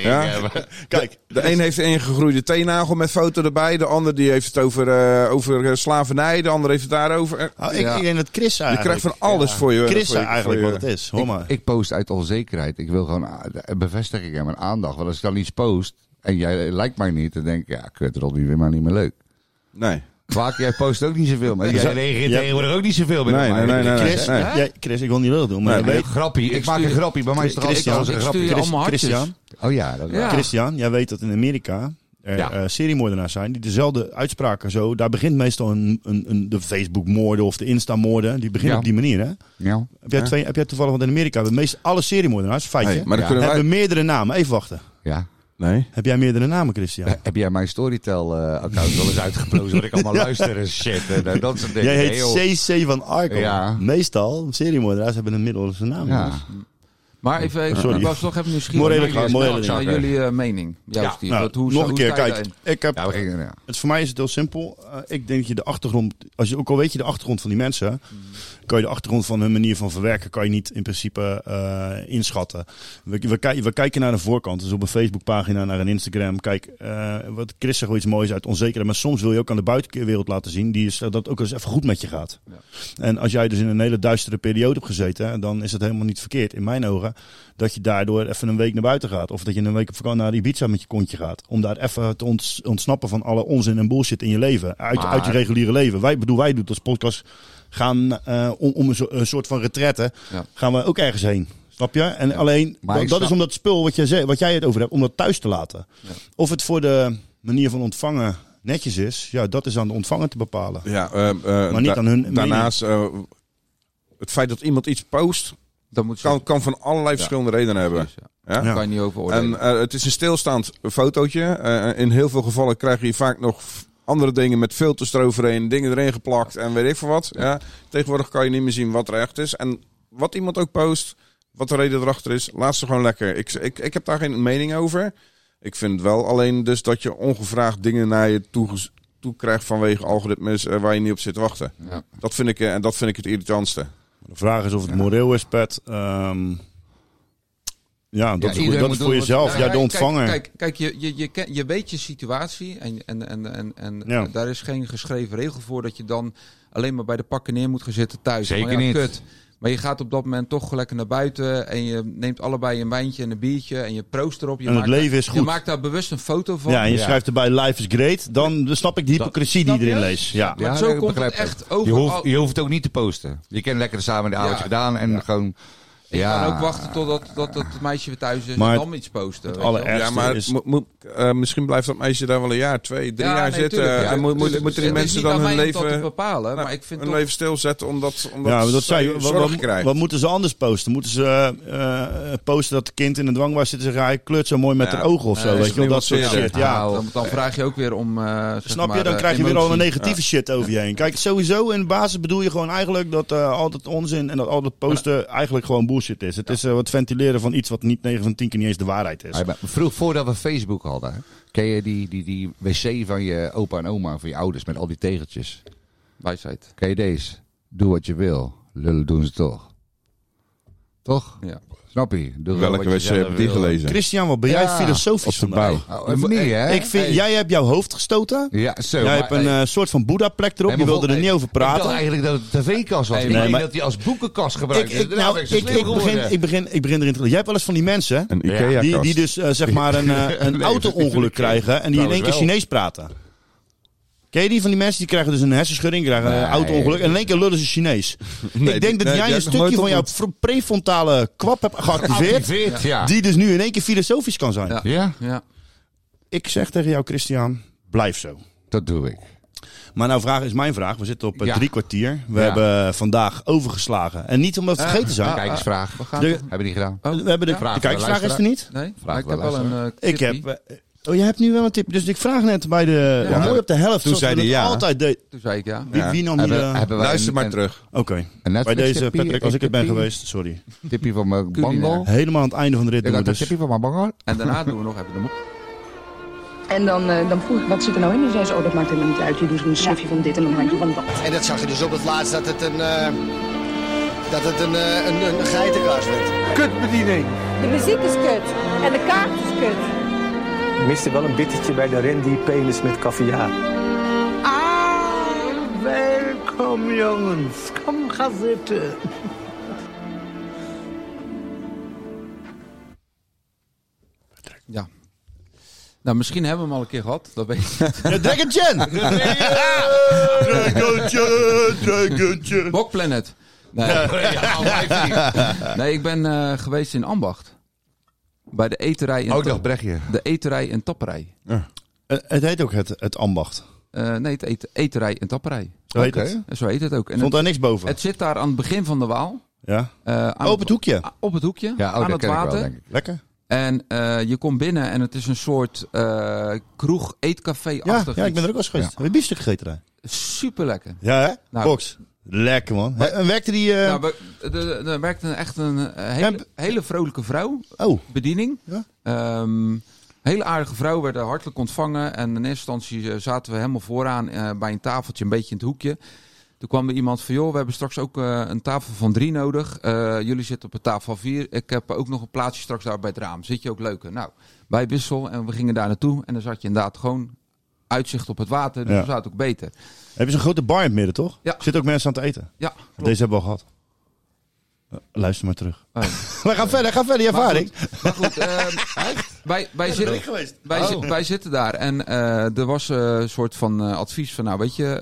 Kijk, de een heeft een ingegroeide teennagel met foto erbij. De ander die heeft het over slavernij. De ander heeft het daarover. Ik denk dat Chris eigenlijk... Je krijgt van alles voor je. Chris eigenlijk wat het is. Hoor maar. Ik post uit onzekerheid. Ik wil gewoon bevestiging en mijn aandacht. Want als ik dan iets post en jij lijkt mij niet, dan denk ik, kut, Robbie, weer maar niet meer leuk. Nee. Vaak, jij post ook niet zoveel, maar jij reageert tegenwoordig ook niet zoveel bij mij. Nee. Chris, ik wil niet lullig doen, maar ik maak een grappie. Bij mij is het toch altijd een grappie. Christian. Oh ja. Christian, jij weet dat in Amerika seriemoordenaars zijn die dezelfde uitspraken zo. Daar begint meestal de Facebook-moorden of de Insta-moorden. Die beginnen op die manier, hè? Ja. Heb jij toevallig, want in Amerika hebben alle seriemoordenaars, feitje, hebben meerdere namen. Even wachten. Ja. Nee. Heb jij meerdere namen, Christian? Heb jij mijn Storytel-account wel eens uitgeplozen dat ik allemaal luister en shit en dat soort dingen? Jij heet CC van Arkel. Ja. Meestal, seriemoordenaars hebben een middelste naam. Ja. Dus. Maar ik was toch even nieuwsgierig naar jullie mening. Juist nog een keer, kijk. Voor mij is het heel simpel. Ik denk dat je de achtergrond, ook al weet je de achtergrond van die mensen, kan je de achtergrond van hun manier van verwerken, kan je niet in principe inschatten. We kijken naar de voorkant, dus op een Facebookpagina, naar een Instagram. Kijk, wat Chris zegt wel iets moois uit onzekerheid, maar soms wil je ook aan de buitenwereld laten zien dat het ook eens even goed met je gaat. Ja. En als jij dus in een hele duistere periode hebt gezeten, dan is het helemaal niet verkeerd, in mijn ogen, dat je daardoor even een week naar buiten gaat. Of dat je een week op vakantie naar Ibiza met je kontje gaat. Om daar even te ontsnappen van alle onzin en bullshit in je leven. Uit je reguliere leven. Wij doen als podcast gaan om een soort van retraite. Ja. Gaan we ook ergens heen. Snap je? En alleen, dat is om dat spul wat jij het over hebt, om dat thuis te laten. Ja. Of het voor de manier van ontvangen netjes is, ja, dat is aan de ontvanger te bepalen. Ja, maar niet aan hun daarnaast, het feit dat iemand iets post, kan van allerlei verschillende redenen hebben. Ja? Daar kan je niet over oordelen. En het is een stilstaand fotootje. In heel veel gevallen krijg je vaak nog andere dingen met filters eroverheen, dingen erin geplakt en weet ik veel wat. Ja? Tegenwoordig kan je niet meer zien wat er echt is. En wat iemand ook post, wat de reden erachter is, laat ze gewoon lekker. Ik heb daar geen mening over. Ik vind wel alleen dus dat je ongevraagd dingen naar je toe krijgt vanwege algoritmes waar je niet op zit te wachten. Ja. Dat vind ik het irritantste. De vraag is of het moreel is, Pat. Dat is voor jezelf. De ontvanger. Kijk, je weet je situatie en daar is geen geschreven regel voor dat je dan alleen maar bij de pakken neer moet gaan zitten thuis. Zeker niet. Kut. Maar je gaat op dat moment toch lekker naar buiten en je neemt allebei een wijntje en een biertje en je proost erop. Het leven is goed. Je maakt daar bewust een foto van. Ja, en je schrijft erbij life is great. Dan snap ik de hypocrisie die erin leest. Ja. Maar zo komt het echt over. Je hoeft het ook niet te posten. Je kan lekker samen de avondje gedaan en gewoon... Ik kan ook wachten totdat het meisje weer thuis is en dan iets posten. Misschien blijft dat meisje daar wel een jaar, 2, 3 jaar zitten. En moeten die mensen dan hun leven bepalen, maar ik vind hun leven stilzetten omdat dat ze zorg krijgen. Wat moeten ze anders posten? Moeten ze posten dat het kind in een dwangbaar zit en zeggen hij kleurt zo mooi met haar ogen of zo? Weet je wel, dat soort shit. Dan vraag je ook weer om... Snap je? Dan krijg je weer al een negatieve shit over je heen. Kijk, sowieso in de basis bedoel je gewoon eigenlijk dat altijd onzin en dat altijd posten eigenlijk gewoon bullshit is. Het is wat ventileren van iets wat niet 9 van 10 keer niet eens de waarheid is. Vroeg voordat we Facebook hadden, ken je die wc van je opa en oma, van je ouders met al die tegeltjes? Wijsheid. Ken je deze? Doe wat je wil. Lullen doen ze toch. Toch? Ja. Snap je? Welke wc heb je die gelezen? Christian, wat ben jij filosofisch vandaag? Ik vind, jij hebt jouw hoofd gestoten. Ja, zo. Jij hebt een soort van Boeddha-plek erop. Je wilde er niet over praten. Ik dacht eigenlijk dat het een tv-kast was. Ik denk dat hij als boekenkast gebruikt. Ik begin erin te... Jij hebt wel eens van die mensen die dus zeg maar een auto-ongeluk krijgen en die in één keer Chinees praten. Ken je die van die mensen? Die krijgen dus een hersenschudding, krijgen een auto-ongeluk en in één keer lullen ze Chinees. Ik denk dat jij een stukje van jouw prefrontale kwap hebt geactiveerd. Ja. Die dus nu in één keer filosofisch kan zijn. Ja. Ik zeg tegen jou, Christian, blijf zo. Dat doe ik. Maar nou is mijn vraag. We zitten op 3 kwartier. We hebben vandaag overgeslagen. En niet omdat we het vergeten zijn. Kijkersvraag. Hebben we niet gedaan. We hebben de kijkersvraag is er niet? Nee, ik heb wel een Oh, je hebt nu wel een tip. Dus ik vraag net bij de... mooi op de helft. Toen zei hij ja. Altijd Toen zei ik ja. Wie nam hier... Luister maar terug. Oké. Bij deze, Patrick, als ik het ben geweest, sorry. Tippie van mijn bangal. Helemaal aan het einde van de rit doen we dus. Tippie van mijn bangal. En daarna doen we nog even de mop. En dan vroeg ik, wat zit er nou in? En zei ze, dat maakt helemaal niet uit. Je doet een snufje van dit en een handje van dat. En dat zag je dus op het laatst dat het een geitenkast werd. Kutbediening. De muziek is kut. En de kaart is kut. Ik miste wel een bittertje bij de Randy Penis met caviar. Welkom jongens. Kom, ga zitten. Ja. Nou, misschien hebben we hem al een keer gehad. Dat weet ik niet. Dragentje! Dragentje! Bokplanet. Nee, ik ben geweest in Ambacht. Bij de eterij en de eterij en tapperij. Ja. Het heet ook het ambacht. Nee, het eterij en tapperij. Zo heet het. Zo heet het ook. En stond daar niks boven? Het zit daar aan het begin van de Waal. Ja. Op het hoekje? Op het hoekje, ja, aan het water. Lekker. En je komt binnen en het is een soort kroeg, eetcafé-achtig. Ja, ik ben er ook wel eens geweest. Heb je biefstuk gegeten daar? Super lekker. Ja, hè? Nou, Box. Lekker, man. En werkte die... Nou, er werkte echt een hele vrolijke vrouw. Bediening. Ja. Hele aardige vrouw, werden hartelijk ontvangen. En in eerste instantie zaten we helemaal vooraan bij een tafeltje, een beetje in het hoekje. Toen kwam er iemand van, joh, we hebben straks ook een tafel van 3 nodig. Jullie zitten op een tafel van 4. Ik heb ook nog een plaatsje straks daar bij het raam. Zit je ook leuker? Nou, wij wissel en we gingen daar naartoe. En dan zat je inderdaad gewoon uitzicht op het water. Dus dat was het ook beter. Heb je zo'n grote bar in het midden, toch? Ja. Zitten ook mensen aan het eten? Ja, klopt. Deze hebben we al gehad. Luister maar terug. Oh. We gaan verder, die ervaring. Maar goed, wij zitten daar. En er was een soort van advies van, nou weet je,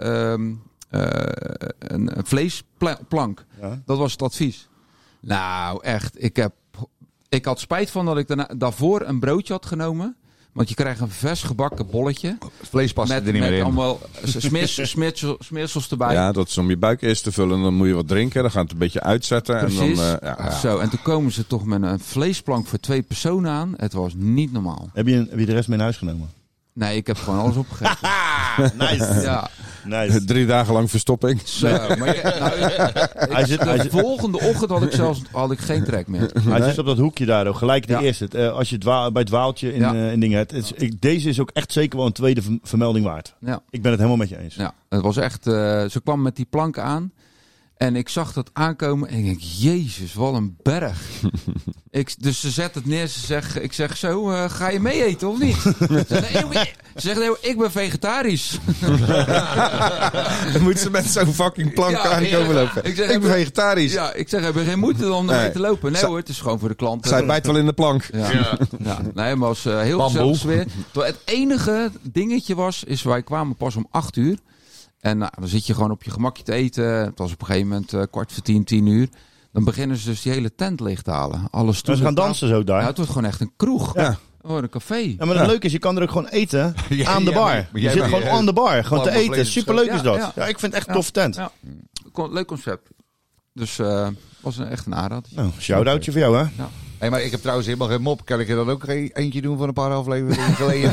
een vleesplank. Ja. Dat was het advies. Nou, echt. Ik had spijt van dat ik daarvoor een broodje had genomen. Want je krijgt een vers gebakken bolletje. Vlees past er niet meer in. Met allemaal smeersels erbij. Ja, dat is om je buik eerst te vullen. Dan moet je wat drinken. Dan gaat het een beetje uitzetten. Precies. En dan, Zo, en toen komen ze toch met een vleesplank voor 2 personen aan. Het was niet normaal. Heb je de rest mee naar huis genomen? Nee, ik heb gewoon alles opgegeten. Nice. Ja. Nice. 3 dagen lang verstopping. Zo, maar de volgende ochtend had ik geen trek meer. Hij zit op dat hoekje daar ook. Gelijk de eerste. Als je bij het Waaltje in dingen hebt. Deze is ook echt zeker wel een tweede vermelding waard. Ja. Ik ben het helemaal met je eens. Ja, het was echt... ze kwam met die plank aan. En ik zag dat aankomen en ik denk, jezus, wat een berg. Dus ze zet het neer, ik zeg zo, ga je mee eten of niet? Ze zegt, nee, ik ben vegetarisch. Dan moet ze met zo'n fucking plank aankomen lopen. Ik ben vegetarisch. Ja, ik zeg, heb je geen moeite om mee te lopen? Nee hoor, het is gewoon voor de klant. Zij bijt wel in de plank. Ja. Nee, maar het was heel gezellig sfeer. Het enige dingetje is, wij kwamen pas om 8 uur. En dan zit je gewoon op je gemakje te eten. Het was op een gegeven moment 9:45, 10:00. Dan beginnen ze dus die hele tent leeg te halen. Alle stoelen. Ze gaan dansen zo daar. Ja, het wordt gewoon echt een kroeg. Ja. Oh, een café. Ja, maar het leuke is, je kan er ook gewoon eten aan de bar. Je zit gewoon aan de bar, gewoon te eten. Superleuk is dat. Ja, ik vind het echt een toffe tent. Ja. Leuk concept. Dus was echt een aanrader. Nou, shout-outje voor jou, hè? Ja. Hey, maar ik heb trouwens helemaal geen mop. Kan ik er dan ook eentje doen van een paar afleveringen geleden?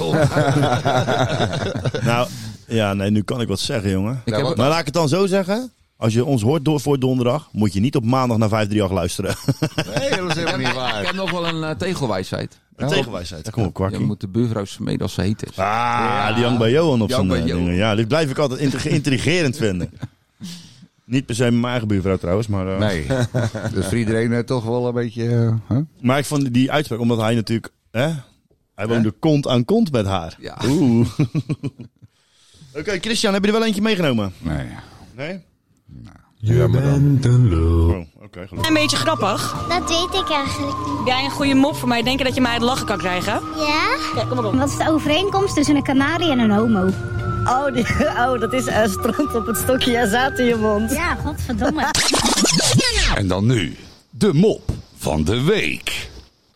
Nou, ja, nee, nu kan ik wat zeggen, jongen. Maar laat ik het dan zo zeggen. Als je ons hoort voor donderdag, moet je niet op maandag naar 538 luisteren. Nee, dat is helemaal niet waar. Ik heb nog wel een tegelwijsheid. Een tegelwijsheid, kom op, Kwarkie. Je moet de buurvrouw smeden als ze heet is. Die hangt bij Johan op zijn dingen. Ja, dit blijf ik altijd intrigerend vinden. Niet per se mijn eigen buurvrouw trouwens, maar... Nee, dus voor iedereen toch wel een beetje... Maar ik vond die uitspraak, omdat hij natuurlijk... Hij woonde kont aan kont met haar. Ja. Oeh. Oké, Christian, heb je er wel eentje meegenomen? Nee? Nou. Je bent een lul. Oké, een beetje grappig. Dat weet ik eigenlijk niet. Heb jij een goede mop voor mij? Denk je dat je mij uit lachen kan krijgen? Ja? Ja, kom maar op. Wat is de overeenkomst tussen een kanarie en een homo? Dat is stront op het stokje en zaad in je mond. Ja, godverdomme. En dan nu, de mop van de week.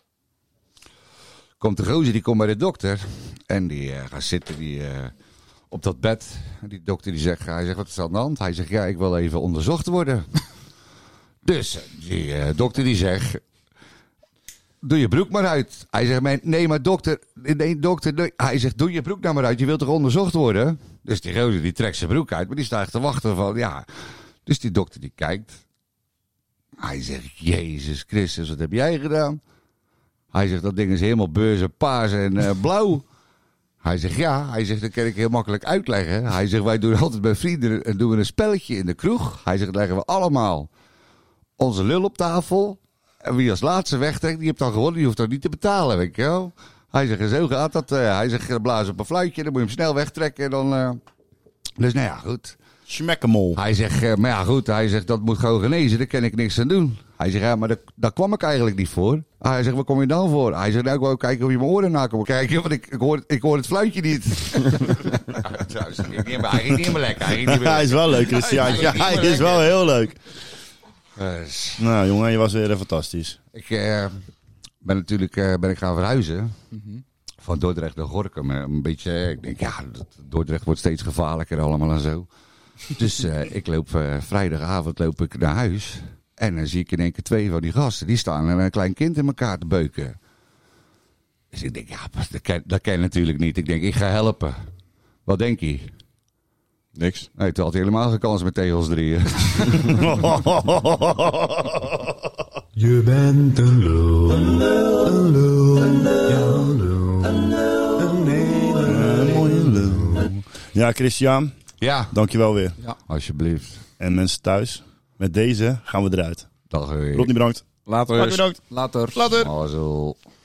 Komt de gozer, die komt bij de dokter. En die gaat zitten op dat bed. Die dokter die zegt, wat is er aan de hand? Hij zegt, ja, ik wil even onderzocht worden. Dus die dokter die zegt, doe je broek maar uit. Hij zegt, nee, maar dokter. Hij zegt, doe je broek nou maar uit. Je wilt toch onderzocht worden? Dus die gozer die trekt zijn broek uit. Maar die staat te wachten van, ja. Dus die dokter die kijkt. Hij zegt, Jezus Christus, wat heb jij gedaan? Hij zegt, dat ding is helemaal beurze, paars en blauw. Hij zegt, ja. Hij zegt, dat kan ik heel makkelijk uitleggen. Hij zegt, wij doen altijd bij vrienden doen we een spelletje in de kroeg. Hij zegt, leggen we allemaal onze lul op tafel. En wie als laatste wegtrekt, die heeft dan gewonnen. Die hoeft dan niet te betalen, weet je wel. Hij zegt, zo gaat dat. Hij zegt, blaas op een fluitje. Dan moet je hem snel wegtrekken. En dan, Dus nou ja, goed. Schmekkemol. Hij zegt, maar ja goed. Hij zegt, dat moet gewoon genezen. Daar kan ik niks aan doen. Hij zegt, ja, maar daar kwam ik eigenlijk niet voor. Hij zegt, waar kom je dan voor? Hij zegt, nou, ik wou kijken of je mijn oren na kon kijken. Want ik hoor het fluitje niet. Hij ging niet meer lekker. Hij is wel leuk, Christian. Ja, hij is wel heel leuk. Nou, jongen, je was weer fantastisch. Ik ben natuurlijk gaan verhuizen. Van Dordrecht naar Gorinchem. Een beetje, ik denk, ja, Dordrecht wordt steeds gevaarlijker allemaal en zo. Dus ik loop vrijdagavond naar huis. En dan zie ik in één keer 2 van die gasten. Die staan en een klein kind in elkaar te beuken. Dus ik denk, dat ken je natuurlijk niet. Ik denk, ik ga helpen. Wat denk je? Niks. Nee, toen had hij helemaal geen kans met tegels 3. Je bent een lul. Een lul. Ja, een lul. Een mooie lul. Ja, Christian. Ja. Dankjewel weer. Ja. Alsjeblieft. En mensen thuis, met deze gaan we eruit. Dag. Rodney, bedankt. Later. Bedankt. Later. Later. Mazzel.